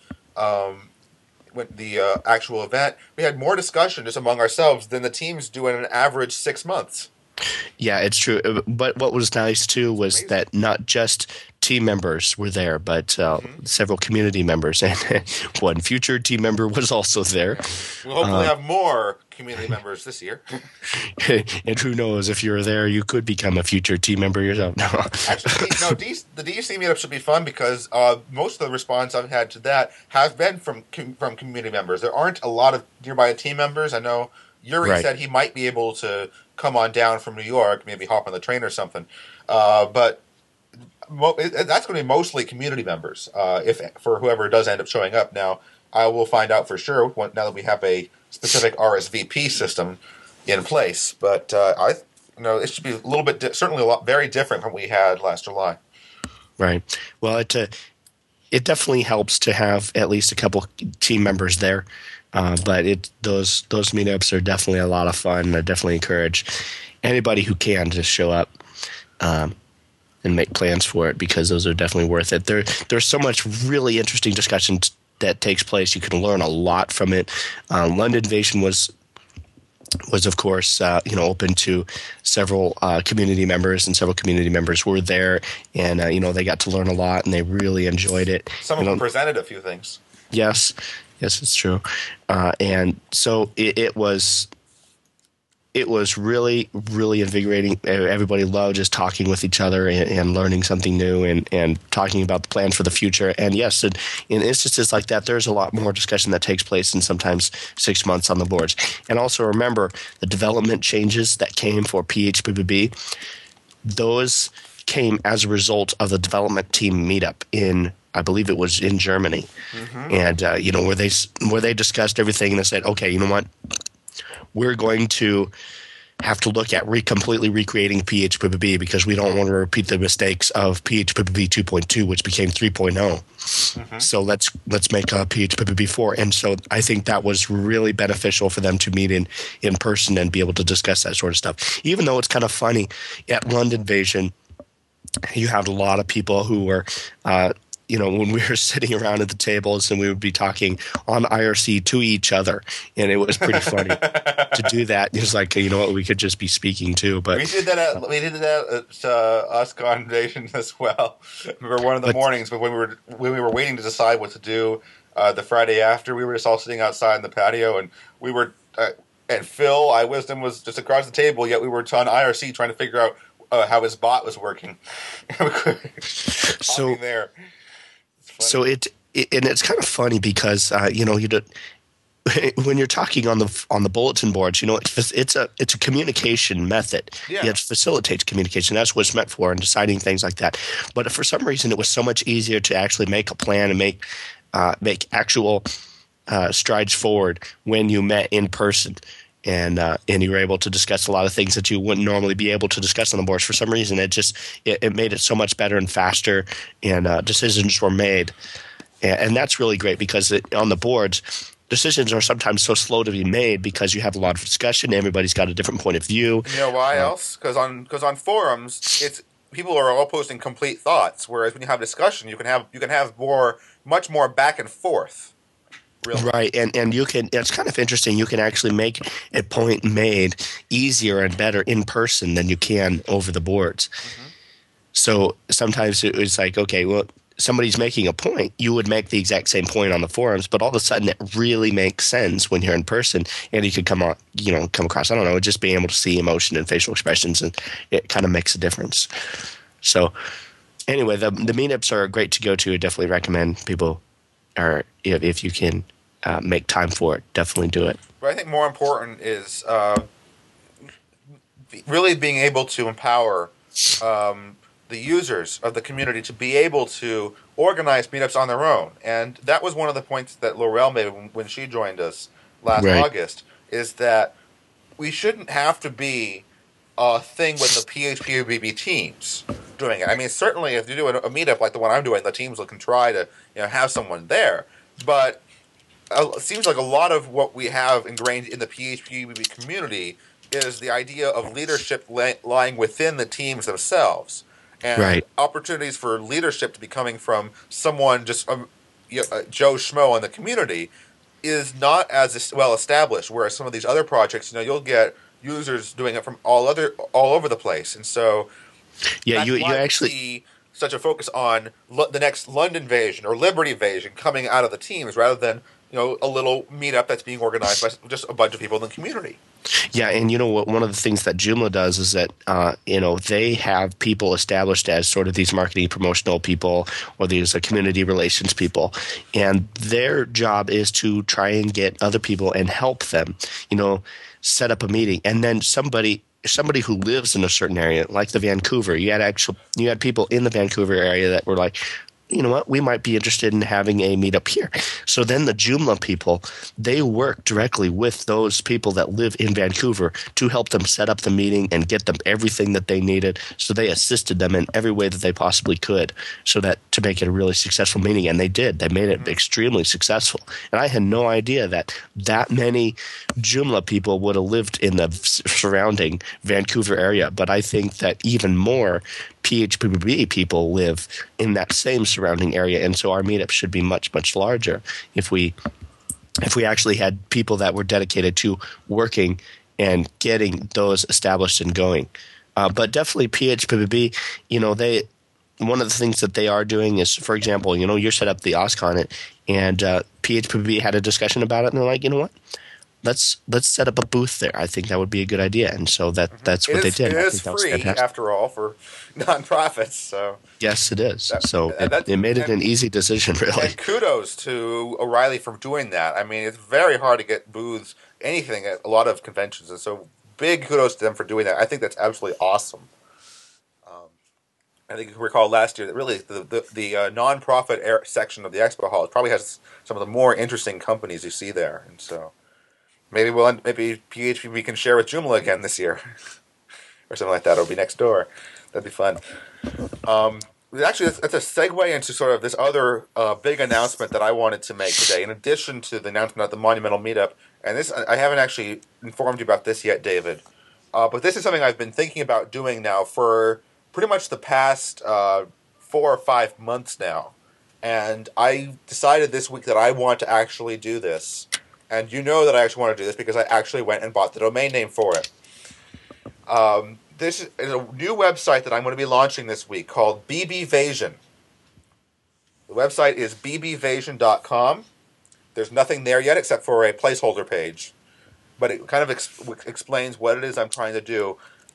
the actual event. We had more discussion just among ourselves than the teams do in an average 6 months. Yeah, it's true. But what was nice too was Amazing. that not just team members were there, but Hmm. several community members, and one future team member was also there. Yeah. We'll hopefully have more community members this year. And who knows, if you're there, you could become a future team member yourself. No. Actually, the DC meetup should be fun because most of the response I've had to that have been from community members. There aren't a lot of nearby team members. I know Yuri Right. said he might be able to come on down from New York, maybe hop on the train or something. But that's going to be mostly community members. If for whoever does end up showing up, now I will find out for sure now that we have a specific RSVP system in place. But it should be a little bit certainly a lot very different from what we had last July. Right. Well, it definitely helps to have at least a couple team members there. But those meetups are definitely a lot of fun. I definitely encourage anybody who can to show up and make plans for it, because those are definitely worth it. There's so much really interesting discussion that takes place. You can learn a lot from it. London Invasion was of course open to several community members, and several community members were there, and they got to learn a lot, and they really enjoyed it. Some of them presented a few things. Yes, it's true, and so it was really, really invigorating. Everybody loved just talking with each other and learning something new, and talking about the plan for the future. And yes, in instances like that, there's a lot more discussion that takes place in sometimes 6 months on the boards. And also remember the development changes that came for PHPBB. Those came as a result of the development team meetup in, I believe it was in Germany. Mm-hmm. And where they discussed everything, and they said, okay, you know what? We're going to have to look at completely recreating PHPBB, because we don't want to repeat the mistakes of PHPBB 2.2, which became 3.0. Mm-hmm. So let's make a PHPBB 4. And so I think that was really beneficial for them to meet in person and be able to discuss that sort of stuff. Even though it's kind of funny, at London Invasion, you had a lot of people who were when we were sitting around at the tables, and we would be talking on IRC to each other, and it was pretty funny to do that. It was like, we could just be speaking too. But we did that at Uscon Invasion as well. Remember one of the mornings, but when we were waiting to decide what to do the Friday after, we were just all sitting outside in the patio, and we were and Phil, iWisdom, was just across the table. Yet we were on IRC trying to figure out how his bot was working. So there. So and it's kind of funny because when you're talking on the bulletin boards, it's a communication method. Yeah. It facilitates communication. That's what it's meant for, and deciding things like that. But for some reason, it was so much easier to actually make a plan and make actual strides forward when you met in person. And you were able to discuss a lot of things that you wouldn't normally be able to discuss on the boards. For some reason, it made it so much better and faster, and decisions were made. And that's really great, because on the boards, decisions are sometimes so slow to be made because you have a lot of discussion. Everybody's got a different point of view. You know why else? Because on forums, it's people are all posting complete thoughts, whereas when you have discussion, you can have much more back and forth. Really? Right, and you can. It's kind of interesting. You can actually make a point made easier and better in person than you can over the boards. Mm-hmm. So sometimes it's like, okay, well, somebody's making a point. You would make the exact same point on the forums, but all of a sudden it really makes sense when you're in person, and you could come across. I don't know, just being able to see emotion and facial expressions, and it kind of makes a difference. So anyway, the meetups are great to go to. I definitely recommend people. Or if you can make time for it, definitely do it. But I think more important is really being able to empower the users of the community to be able to organize meetups on their own. And that was one of the points that Laurel made when she joined us last August, is that we shouldn't have to be a thing with the PHPBB teams doing it. I mean, certainly if you do a meetup like the one I'm doing, the teams can try to have someone there. But it seems like a lot of what we have ingrained in the PHPBB community is the idea of leadership lying within the teams themselves. And opportunities for leadership to be coming from someone just Joe Schmo in the community is not as well established. Whereas some of these other projects, you'll get users doing it from all over the place, and so Yeah, that's you why we actually. see such a focus on the next London Invasion or Liberty Invasion coming out of the teams rather than a little meetup that's being organized by just a bunch of people in the community. Yeah, and you know what? One of the things that Joomla does is that they have people established as sort of these marketing promotional people or these community relations people, and their job is to try and get other people and help them, set up a meeting, and then somebody who lives in a certain area, like the Vancouver, you had people in the Vancouver area that were like, you know what, we might be interested in having a meetup here. So then the Joomla people, they work directly with those people that live in Vancouver to help them set up the meeting and get them everything that they needed. So they assisted them in every way that they possibly could so that to make it a really successful meeting. And they did. They made it extremely successful. And I had no idea that many Joomla people would have lived in the surrounding Vancouver area. But I think that even more PHPBB people live in that same surrounding area, and so our meetup should be much, much larger if we actually had people that were dedicated to working and getting those established and going. But definitely PHPBB, one of the things that they are doing is, for example, you set up the OSCON and PHPBB had a discussion about it, and they're like, you know what? Let's set up a booth there. I think that would be a good idea, and so that's what they did. It is free, after all, for nonprofits. So yes, it is. It made it an easy decision, really. And kudos to O'Reilly for doing that. I mean, it's very hard to get booths, anything at a lot of conventions, and so big kudos to them for doing that. I think that's absolutely awesome. I think you can recall last year that really the nonprofit section of the expo hall probably has some of the more interesting companies you see there, and so. Maybe PHPB can share with Joomla again this year, or something like that. It'll be next door. That'd be fun. Actually, that's a segue into sort of this other big announcement that I wanted to make today. In addition to the announcement at the Monumental Meetup, and this I haven't actually informed you about this yet, David. But this is something I've been thinking about doing now for pretty much the past 4 or 5 months now, and I decided this week that I want to actually do this. And you know that I actually want to do this because I actually went and bought the domain name for it. This is a new website that I'm going to be launching this week called BBVasion. The website is bbvasion.com. There's nothing there yet except for a placeholder page. But it kind of explains what it is I'm trying to do.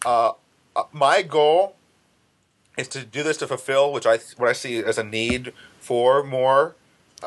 My goal is to do this to fulfill what I see as a need for more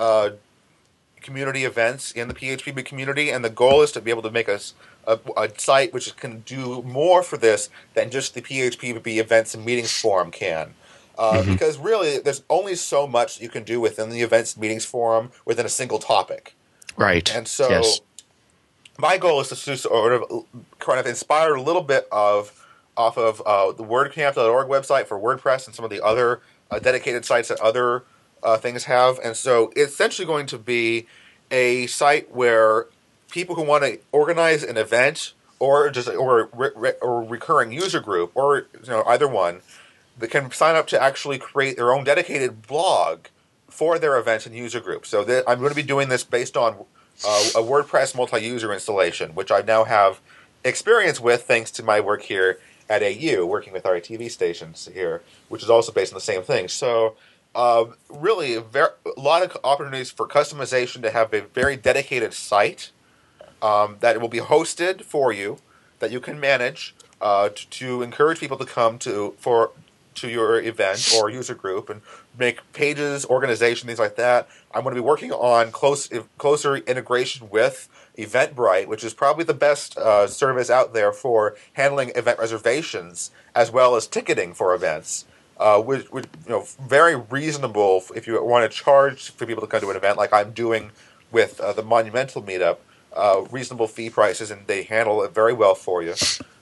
community events in the PHP community, and the goal is to be able to make a site which can do more for this than just the PHP events and meetings forum can. Because really, there's only so much you can do within the events and meetings forum within a single topic. Right. And so yes. My goal is to sort of kind of inspire a little bit off of the WordCamp.org website for WordPress and some of the other dedicated sites that other things have. And so it's essentially going to be a site where people who want to organize an event or just or recurring user group or either one, they can sign up to actually create their own dedicated blog for their events and user groups. So I'm going to be doing this based on a WordPress multi-user installation, which I now have experience with thanks to my work here at AU, working with our TV stations here, which is also based on the same thing. So really, a lot of opportunities for customization to have a very dedicated site that will be hosted for you, that you can manage to encourage people to come to your event or user group and make pages, organization, things like that. I'm going to be working on closer integration with Eventbrite, which is probably the best service out there for handling event reservations as well as ticketing for events. Which very reasonable if you want to charge for people to come to an event like I'm doing with the Monumental Meetup. Reasonable fee prices, and they handle it very well for you.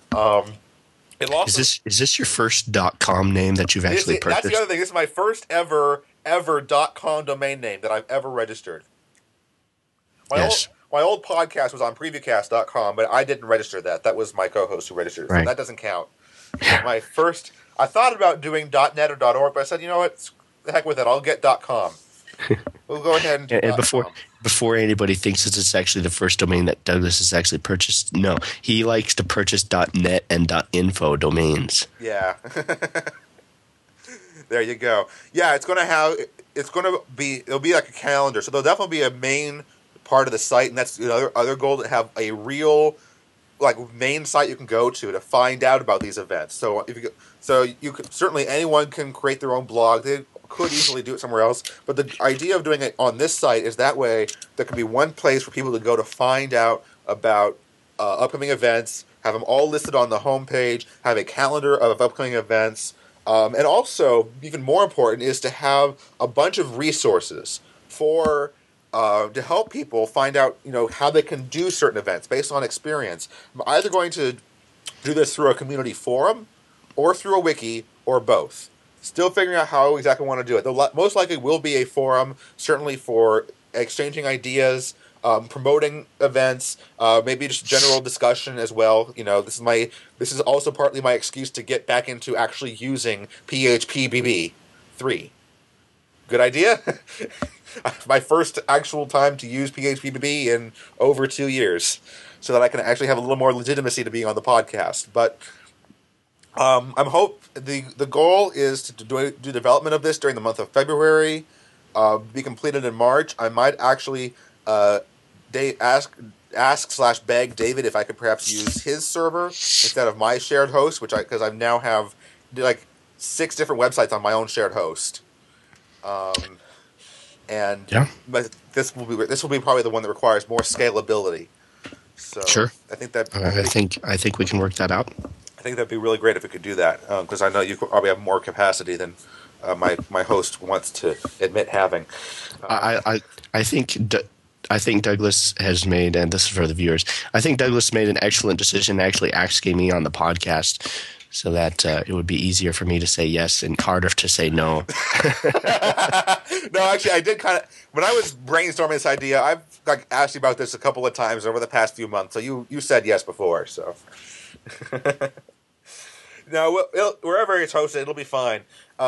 Is this your first .com name that you've actually purchased? That's the other thing. This is my first ever .com domain name that I've ever registered. My old podcast was on previewcast.com, but I didn't register that. That was my co-host who registered, so that doesn't count. My first, I thought about doing .net or .org, but I said, you know what, the heck with it, I'll get .com. We'll go ahead and do And .com. before anybody thinks this is actually the first domain that Douglas has actually purchased, no, he likes to purchase .net and .info domains. Yeah. There you go. Yeah, it'll be like a calendar. So there'll definitely be a main part of the site, and that's the other goal, to have a real like main site you can go to find out about these events. So you could, certainly anyone can create their own blog. They could easily do it somewhere else, but the idea of doing it on this site is that way there can be one place for people to go to find out about upcoming events, have them all listed on the homepage, have a calendar of upcoming events, and also, even more important, is to have a bunch of resources for to help people find out, how they can do certain events based on experience. I'm either going to do this through a community forum, or through a wiki, or both. Still figuring out how exactly I want to do it. Most likely will be a forum, certainly for exchanging ideas, promoting events, maybe just general discussion as well. This is also partly my excuse to get back into actually using PHPBB 3. Good idea? My first actual time to use PHPBB in over 2 years, so that I can actually have a little more legitimacy to being on the podcast. But the goal is to do development of this during the month of February, be completed in March. I might actually ask/beg David if I could perhaps use his server instead of my shared host, because I now have like 6 different websites on my own shared host. But this will be probably the one that requires more scalability. So Sure. I think that I think we can work that out. I think that'd be really great if we could do that, because I know you probably have more capacity than my host wants to admit having. I think Douglas has made, and this is for the viewers, I think Douglas made an excellent decision actually asking me on the podcast, so that it would be easier for me to say yes and harder to say no. No, actually, I did kind of, when I was brainstorming this idea, I've asked you about this a couple of times over the past few months. So you said yes before. So no, wherever it's hosted, it'll be fine.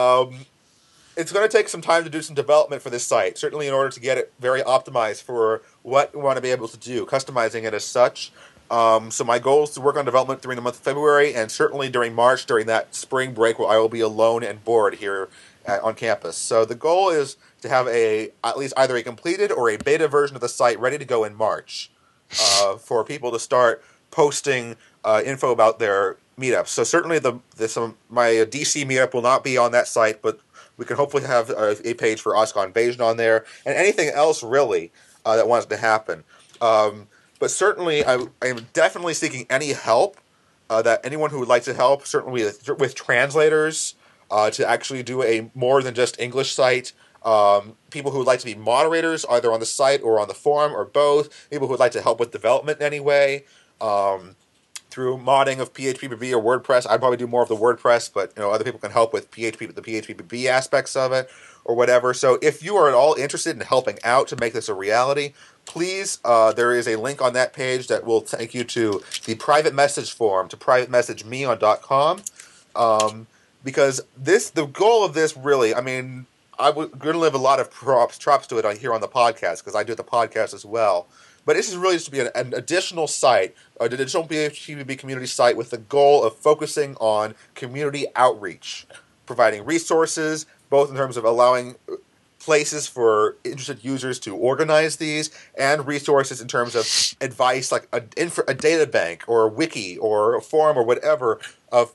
It's going to take some time to do some development for this site, certainly in order to get it very optimized for what we want to be able to do, customizing it as such. So my goal is to work on development during the month of February, and certainly during March, during that spring break where I will be alone and bored here on campus. So the goal is to have at least either a completed or a beta version of the site ready to go in March, for people to start posting info about their meetups. So certainly my DC meetup will not be on that site, but we can hopefully have a page for Oscar Invasion on there, and anything else really that wants to happen. But certainly, I am definitely seeking any help that anyone who would like to help, certainly with translators, to actually do a more than just English site. People who would like to be moderators, either on the site or on the forum, or both. People who would like to help with development in any way, through modding of PHPBB or WordPress. I'd probably do more of the WordPress, but other people can help with the PHPBB aspects of it, or whatever. So if you are at all interested in helping out to make this a reality, please, there is a link on that page that will take you to the private message forum, to privatemessageme on .com, because the goal of this really, I mean, I'm going to live a lot of props to it here on the podcast, because I do the podcast as well. But this is really just to be an additional site, an additional PHPBB community site with the goal of focusing on community outreach, providing resources, both in terms of allowing places for interested users to organize these, and resources in terms of advice, like a data bank or a wiki or a forum or whatever, of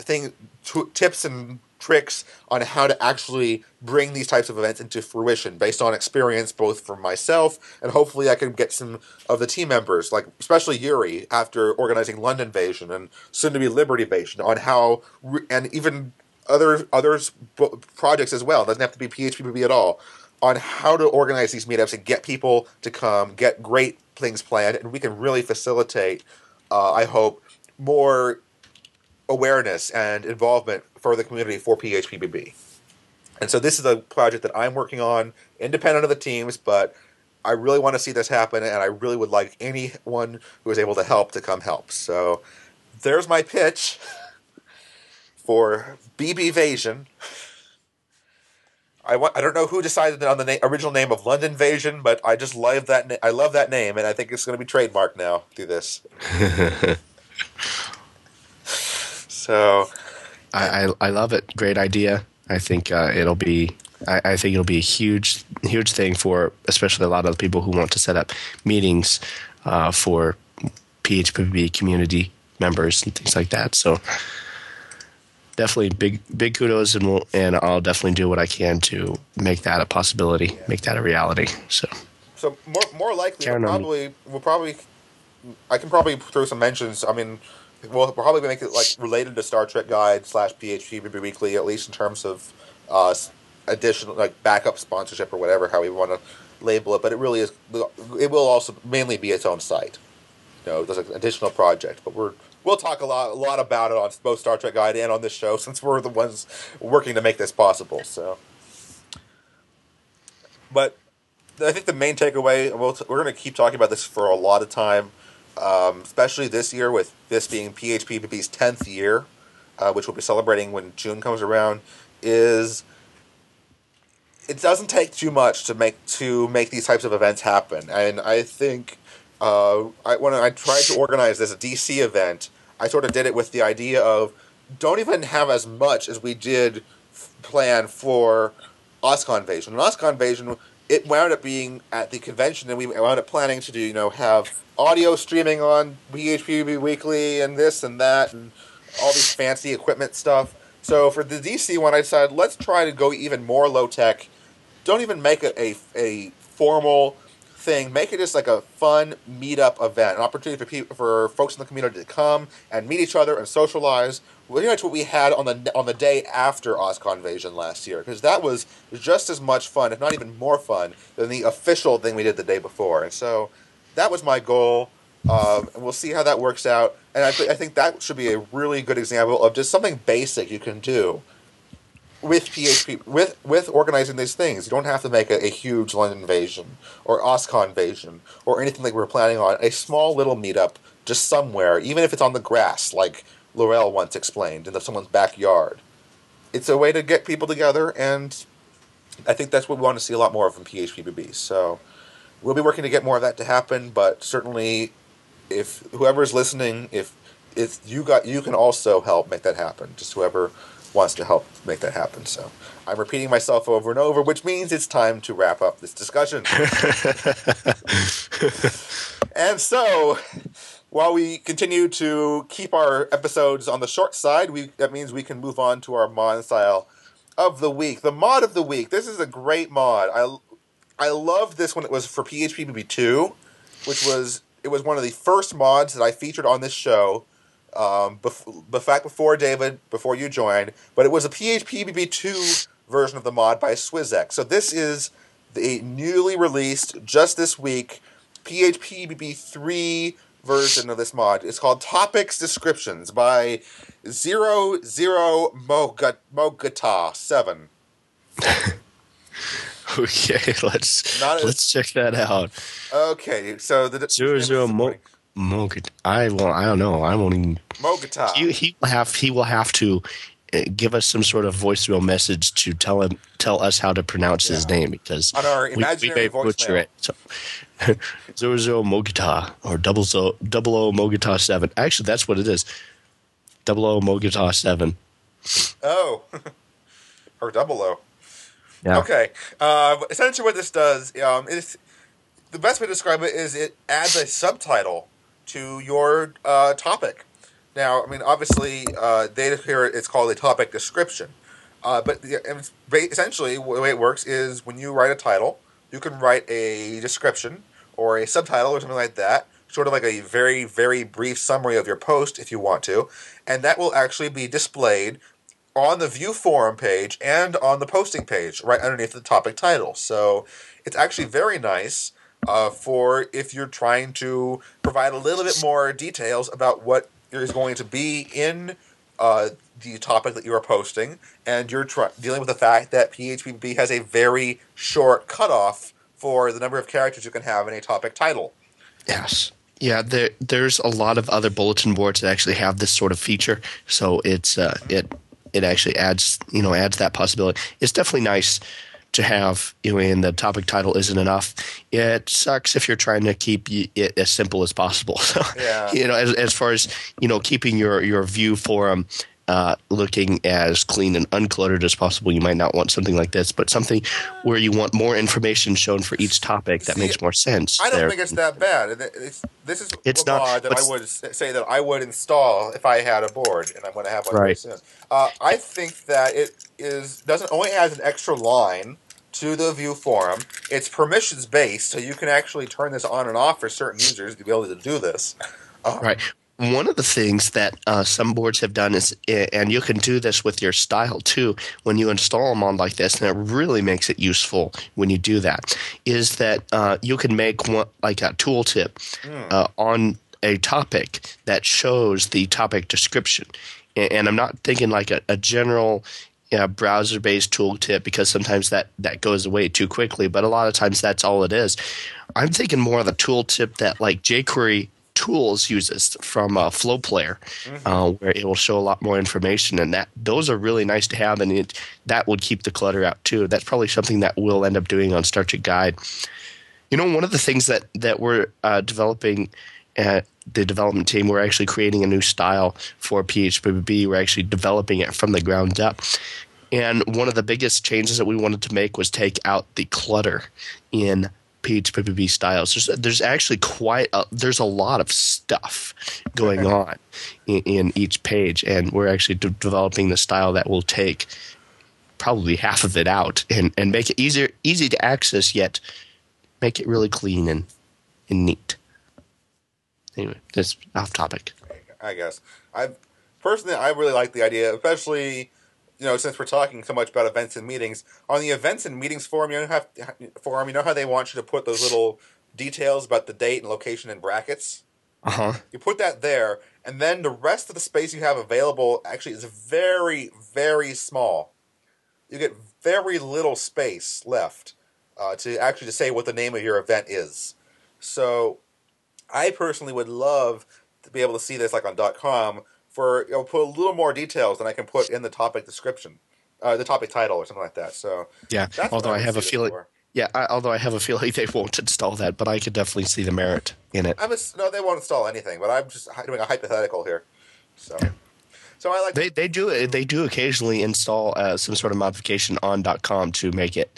tips and tricks on how to actually bring these types of events into fruition based on experience, both from myself and hopefully I can get some of the team members, like especially Yuri, after organizing London Invasion and soon to be Liberty Invasion, on how, and even others projects as well, it doesn't have to be PHPBB at all, on how to organize these meetups and get people to come, get great things planned, and we can really facilitate, I hope, more awareness and involvement for the community for PHPBB. And so this is a project that I'm working on, independent of the teams, but I really want to see this happen, and I really would like anyone who is able to help to come help. So there's my pitch for BBvasion. I don't know who decided on the original name of London Invasion, but I just love that. I love that name, and I think it's going to be trademarked now through this. So, I love it. Great idea. I think it'll be. I think it'll be a huge thing for especially a lot of the people who want to set up meetings for PHPB community members and things like that. So definitely big kudos, and I'll definitely do what I can to make that a possibility, make that a reality. So more likely, I can probably throw some mentions. I mean, we'll probably make it like related to Star Trek Guide / PHPB Weekly, at least in terms of additional like backup sponsorship or whatever, how we want to label it. But it really is. It will also mainly be its own site. There's an additional project, but we'll talk a lot about it on both Star Trek Guide and on this show, since we're the ones working to make this possible. So, but I think the main takeaway, we're going to keep talking about this for a lot of time, especially this year, with this being PHPB's 10th year, which we'll be celebrating when June comes around, is it doesn't take too much to make these types of events happen. And I think when I tried to organize this DC event, I sort of did it with the idea of don't even have as much as we did plan for OSCON Invasion. And OSCON Invasion, it wound up being at the convention, and we wound up planning to do, have audio streaming on PHPB Weekly and this and that and all these fancy equipment stuff. So for the DC one, I decided let's try to go even more low tech. Don't even make it a formal thing. Make it just like a fun meetup event, an opportunity for folks in the community to come and meet each other and socialize. Pretty much what we had on the day after OSCON Invasion last year, because that was just as much fun, if not even more fun, than the official thing we did the day before. And so that was my goal, and we'll see how that works out. And I think that should be a really good example of just something basic you can do with PHP, with organizing these things. You don't have to make a huge London Invasion or OSCON Invasion or anything like we're planning on. A small little meetup just somewhere, even if it's on the grass, like Laurel once explained, in someone's backyard. It's a way to get people together, and I think that's what we want to see a lot more of in PHPBB. So we'll be working to get more of that to happen, but certainly if whoever's listening, if you can also help make that happen. Just whoever wants to help make that happen. So I'm repeating myself over and over, which means it's time to wrap up this discussion. And so, while we continue to keep our episodes on the short side, that means we can move on to our mod style of the week. The mod of the week. This is a great mod. I loved this when it was for PHPBB 2, which was one of the first mods that I featured on this show. Before David, before you joined, but it was a PHPBB 2 version of the mod by Swizek. So this is the newly released, just this week, PHPBB 3 version of this mod. It's called Topics Descriptions by 00 Mogata 7. Okay, let's check that out. Okay, so the 00 Mogata. I don't know. I won't even. Mogata. He will have to give us some sort of voicemail message to tell us how to pronounce his name, because on our imaginary we may butcher it. So, 00 Mogata or 00 Mogata 7. Actually, that's what it is. 00 Mogata 7. Oh, or 00. Yeah. Okay. Essentially, what this does is the best way to describe it is it adds a subtitle to your topic. Now, I mean, obviously, here it's called a topic description. But essentially, the way it works is when you write a title, you can write a description or a subtitle or something like that, sort of like a very, very brief summary of your post if you want to, and that will actually be displayed on the View Forum page and on the posting page right underneath the topic title. So it's actually very nice for if you're trying to provide a little bit more details about what is going to be in the topic that you are posting, and you're dealing with the fact that PHPB has a very short cutoff for the number of characters you can have in a topic title. Yes. Yeah, there's a lot of other bulletin boards that actually have this sort of feature, so it actually adds that possibility. It's definitely nice to have, and the topic title isn't enough. It sucks if you're trying to keep it as simple as possible. So, Yeah. as far as keeping your view forum looking as clean and uncluttered as possible, you might not want something like this, but something where you want more information shown for each topic that makes more sense. I don't think it's that bad. This is a mod that I would say that I would install if I had a board, and I'm going to have one very soon. I think that it doesn't only has an extra line to the view forum. It's permissions based, so you can actually turn this on and off for certain users to be able to do this. Right. One of the things that some boards have done is, and you can do this with your style too, when you install a mod like this, and it really makes it useful when you do that, is that you can make one, like a tooltip on a topic that shows the topic description. And I'm not thinking like a general browser-based tooltip, because sometimes that goes away too quickly, but a lot of times that's all it is. I'm thinking more of a tooltip that like jQuery Tools uses from Flow Player, where it will show a lot more information, and those are really nice to have, and that would keep the clutter out too. That's probably something that we'll end up doing on Starchick Guide. One of the things that we're developing at the development team, we're actually creating a new style for PHPBB. We're actually developing it from the ground up. And one of the biggest changes that we wanted to make was take out the clutter in PHPBB styles. There's actually there's a lot of stuff going on in each page, and we're actually developing the style that will take probably half of it out and make it easy to access, yet make it really clean and neat. Anyway, that's off topic. I guess I really like the idea, especially since we're talking so much about events and meetings. On the events and meetings forum, you know how they want you to put those little details about the date and location in brackets? You put that there, and then the rest of the space you have available actually is very, very small. You get very little space left to say what the name of your event is. So I personally would love to be able to see this like on .com, for put a little more details than I can put in the topic description, the topic title or something like that. So yeah, although I have a feeling, although I have a feeling they won't install that, but I could definitely see the merit in it. No, they won't install anything, but I'm just doing a hypothetical here. So I like they do occasionally install some sort of modification on .com to make it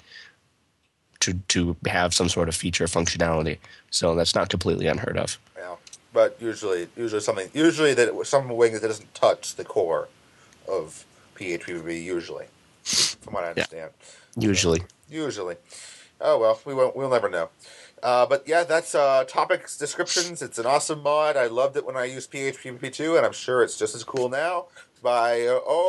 to have some sort of feature functionality. So that's not completely unheard of. But usually that some wing that doesn't touch the core of PHPBB. Usually, from what I understand. Yeah. Usually. Oh well, we'll never know. But yeah, that's topics descriptions. It's an awesome mod. I loved it when I used PHPBB 2, and I'm sure it's just as cool now. It's by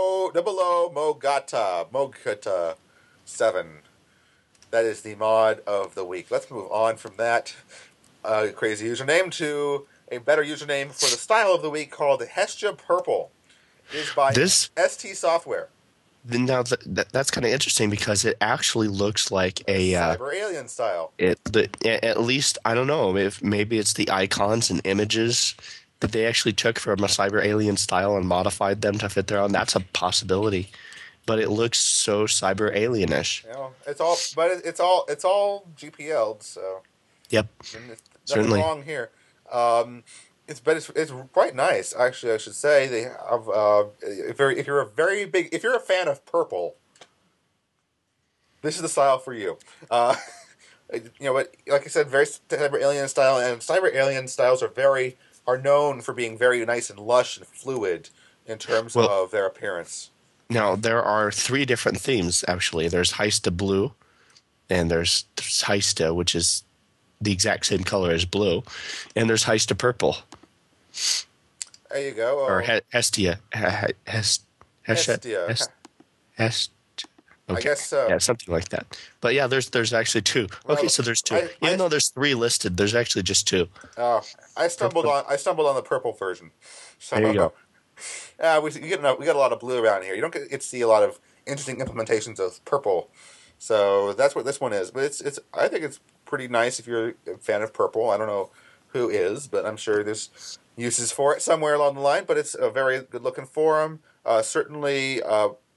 Mogata 7. That is the mod of the week. Let's move on from that crazy username to a better username for the style of the week, called Hestia Purple. It is by ST Software. Now that's kind of interesting, because it actually looks like a Cyber Alien style. At least, I don't know, if maybe it's the icons and images that they actually took from a Cyber Alien style and modified them to fit their own. That's a possibility, but it looks so Cyber Alien-ish. It's all GPL'd, so yep, nothing certainly wrong here. It's quite nice, actually. I should say they have if you're a fan of purple, this is the style for you. But like I said, very Cyber Alien style, and Cyber Alien styles are known for being very nice and lush and fluid in terms of their appearance. Now there are 3 different themes actually. There's Heista Blue, and there's Heista, which is the exact same color as blue, and there's Heista Purple. There you go. Or Hestia. Hestia. Okay. I guess so. Yeah, something like that. But yeah, there's actually 2. Okay, so there's 2. Even though there's 3 listed, there's actually just 2. I stumbled on the purple version. So, there you go. We get a lot of blue around here. You don't get to see a lot of interesting implementations of purple. So that's what this one is. But I think it's pretty nice if you're a fan of purple. I don't know who is, but I'm sure there's uses for it somewhere along the line. But it's a very good looking forum. Certainly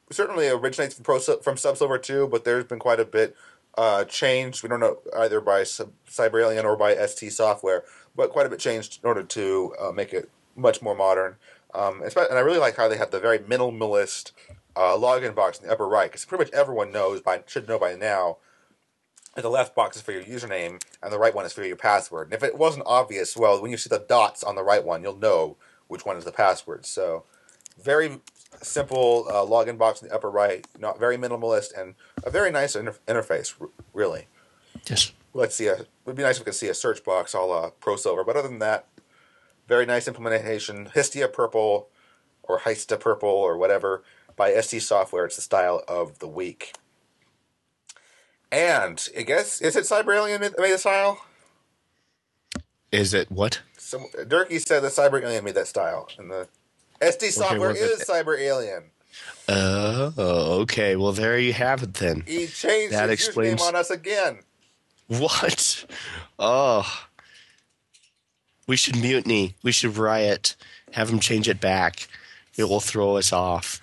certainly originates from Subsilver too, but there's been quite a bit changed. We don't know either by Cyberalien or by ST Software, but quite a bit changed in order to make it much more modern. And I really like how they have the very minimalist login box in the upper right, because pretty much everyone should know by now that the left box is for your username and the right one is for your password. And if it wasn't obvious, well, when you see the dots on the right one, you'll know which one is the password. So, very simple login box in the upper right, not very minimalist, and a very nice interface, really. Yes. Let's see. It would be nice if we could see a search box all ProSilver, but other than that, very nice implementation. Hestia Purple, or Heista Purple, or whatever, by ST Software. It's the style of the week. And I guess, is it Cyberalien that made the style? Is it what? Durkee said that Cyberalien made that style, and the ST Software is Cyberalien. Oh, okay. Well, there you have it then. He changed his username on us again. What? Oh. We should mutiny. We should riot. Have him change it back. It will throw us off.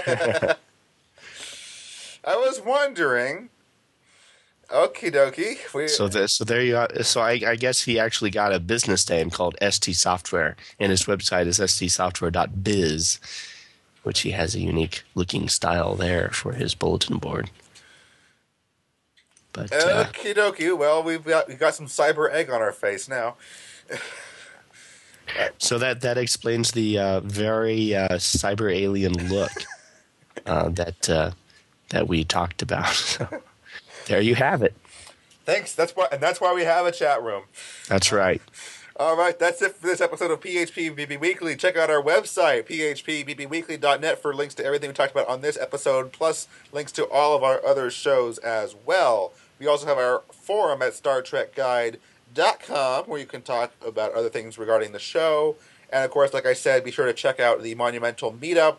I was wondering. Okie dokie. So there you are. So I guess he actually got a business name called ST Software, and his website is stsoftware.biz, which he has a unique looking style there for his bulletin board. But okie dokie. Well, we've got some cyber egg on our face now. So that explains the very cyber alien look that we talked about. So, there you have it. Thanks. That's why we have a chat room. That's right. All right, that's it for this episode of PHP BB Weekly. Check out our website, phpbbweekly.net, for links to everything we talked about on this episode, plus links to all of our other shows as well. We also have our forum at StarTrekGuide.com, where you can talk about other things regarding the show. And, of course, like I said, be sure to check out the Monumental Meetup,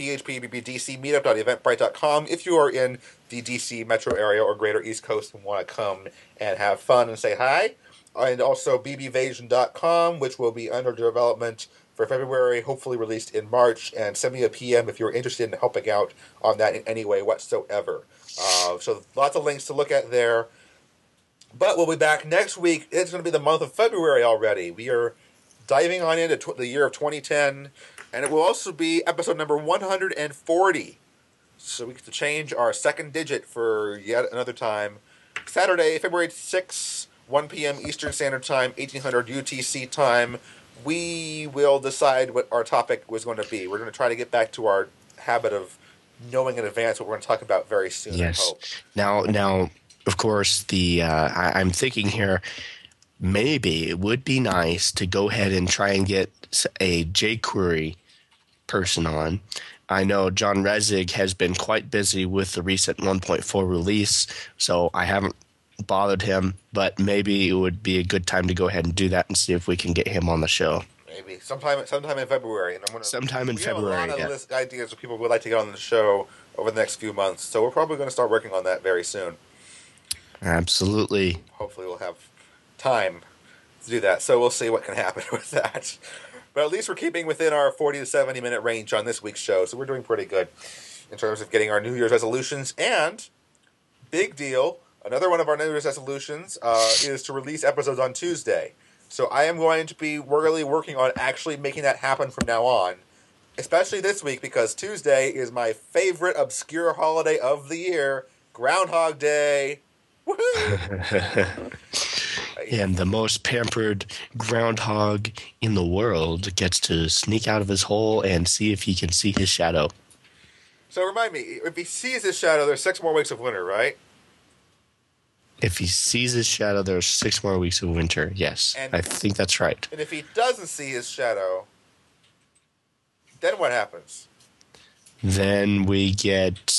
phpbbdcmeetup.eventbrite.com, if you are in the DC metro area or greater East Coast and want to come and have fun and say hi. And also bbvasion.com, which will be under development for February, hopefully released in March. And send me a PM if you're interested in helping out on that in any way whatsoever. So lots of links to look at there. But we'll be back next week. It's going to be the month of February already. We are diving on into the year of 2010. And it will also be episode number 140. So we get to change our second digit for yet another time. Saturday, February 6th, 1 p.m. Eastern Standard Time, 1800 UTC time. We will decide what our topic was going to be. We're going to try to get back to our habit of knowing in advance what we're going to talk about very soon, yes. I hope. Now, of course, I'm thinking here, maybe it would be nice to go ahead and try and get a jQuery person on. I know John Resig has been quite busy with the recent 1.4 release, so I haven't bothered him, but maybe it would be a good time to go ahead and do that and see if we can get him on the show. Maybe sometime in February. And sometime in February. We have a lot of ideas of people who would like to get on the show over the next few months, so we're probably going to start working on that very soon. Absolutely. Hopefully we'll have time to do that, so we'll see what can happen with that. But at least we're keeping within our 40 to 70 minute range on this week's show, so we're doing pretty good in terms of getting our New Year's resolutions. And, big deal, another one of our New Year's resolutions is to release episodes on Tuesday. So I am going to be really working on actually making that happen from now on, especially this week, because Tuesday is my favorite obscure holiday of the year, Groundhog Day. Woohoo! And the most pampered groundhog in the world gets to sneak out of his hole and see if he can see his shadow. So remind me, if he sees his shadow, there's 6 more weeks of winter, right? If he sees his shadow, there's 6 more weeks of winter, yes. And I think that's right. And if he doesn't see his shadow, then what happens? Then we get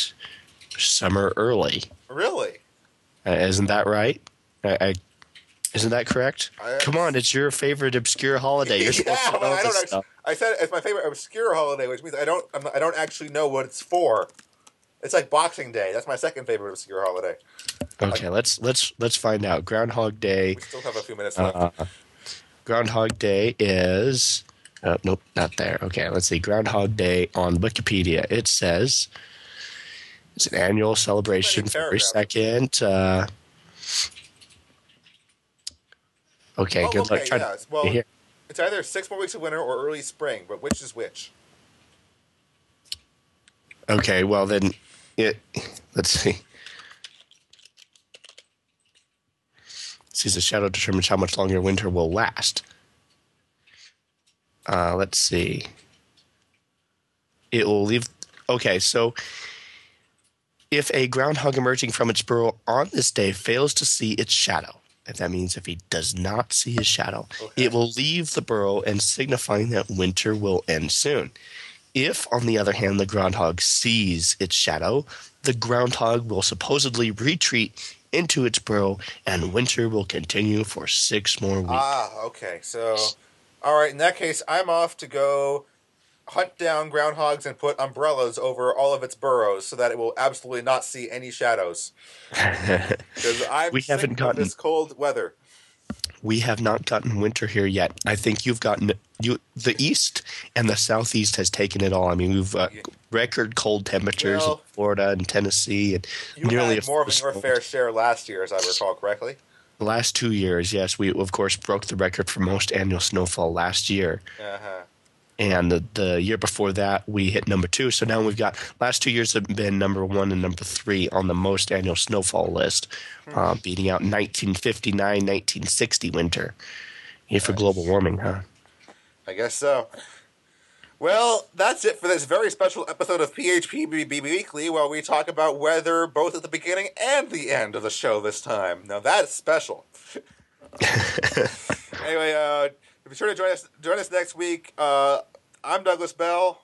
summer early. Really? Isn't that right? Isn't that correct? Come on, it's your favorite obscure holiday. You're supposed to know this stuff. I said it's my favorite obscure holiday, which means I don't actually know what it's for. It's like Boxing Day. That's my second favorite obscure holiday. Okay, let's find out. Groundhog Day. We still have a few minutes left. Groundhog Day is Nope, not there. Okay, let's see. Groundhog Day on Wikipedia. It says it's an annual celebration February paragraphs. 2nd. Okay, Oh, good luck okay, trying yeah. to Well, hear. it's either 6 more weeks of winter or early spring, but which is which? Okay, well then, let's see. Sees the shadow determines how much longer winter will last. Let's see. It will leave. Okay, so if a groundhog emerging from its burrow on this day fails to see its shadow, if that means if he does not see his shadow, Okay. it will leave the burrow and signifying that winter will end soon. If, on the other hand, the groundhog sees its shadow, the groundhog will supposedly retreat into its burrow and winter will continue for 6 more weeks. Ah, okay. So, all right. In that case, I'm off to go hunt down groundhogs and put umbrellas over all of its burrows so that it will absolutely not see any shadows. Because I'm We sick haven't of gotten this cold weather. We have not gotten winter here yet. I think you've gotten the east and the southeast has taken it all. I mean, we've record cold temperatures in Well, Florida and Tennessee, and You nearly had more than your snow. fair share last year, as I recall correctly. The last 2 years, yes, we of course broke the record for most annual snowfall last year, Uh-huh. and the year before that we hit number 2. So now we've got last 2 years have been number 1 and number 3 on the most annual snowfall list, beating out 1959, 1960 winter. Here for global warming, huh? I guess so. Well, that's it for this very special episode of PHPBB Weekly, where we talk about weather both at the beginning and the end of the show this time. Now that's special. Anyway, be sure to join us next week. I'm Douglas Bell,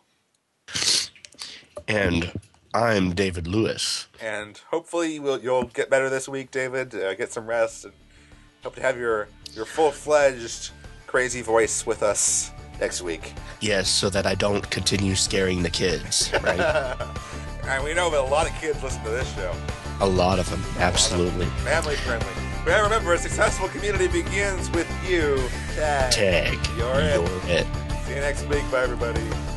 And I'm David Lewis. and hopefully you'll get better this week, David. Get some rest, and hope to have your full-fledged crazy voice with us next week. Yes, so that I don't continue scaring the kids, right? And we know that a lot of kids listen to this show. A lot of them, absolutely. Family friendly. But remember, a successful community begins with you. Tag, You're it. you're it. See you next week. Bye, everybody.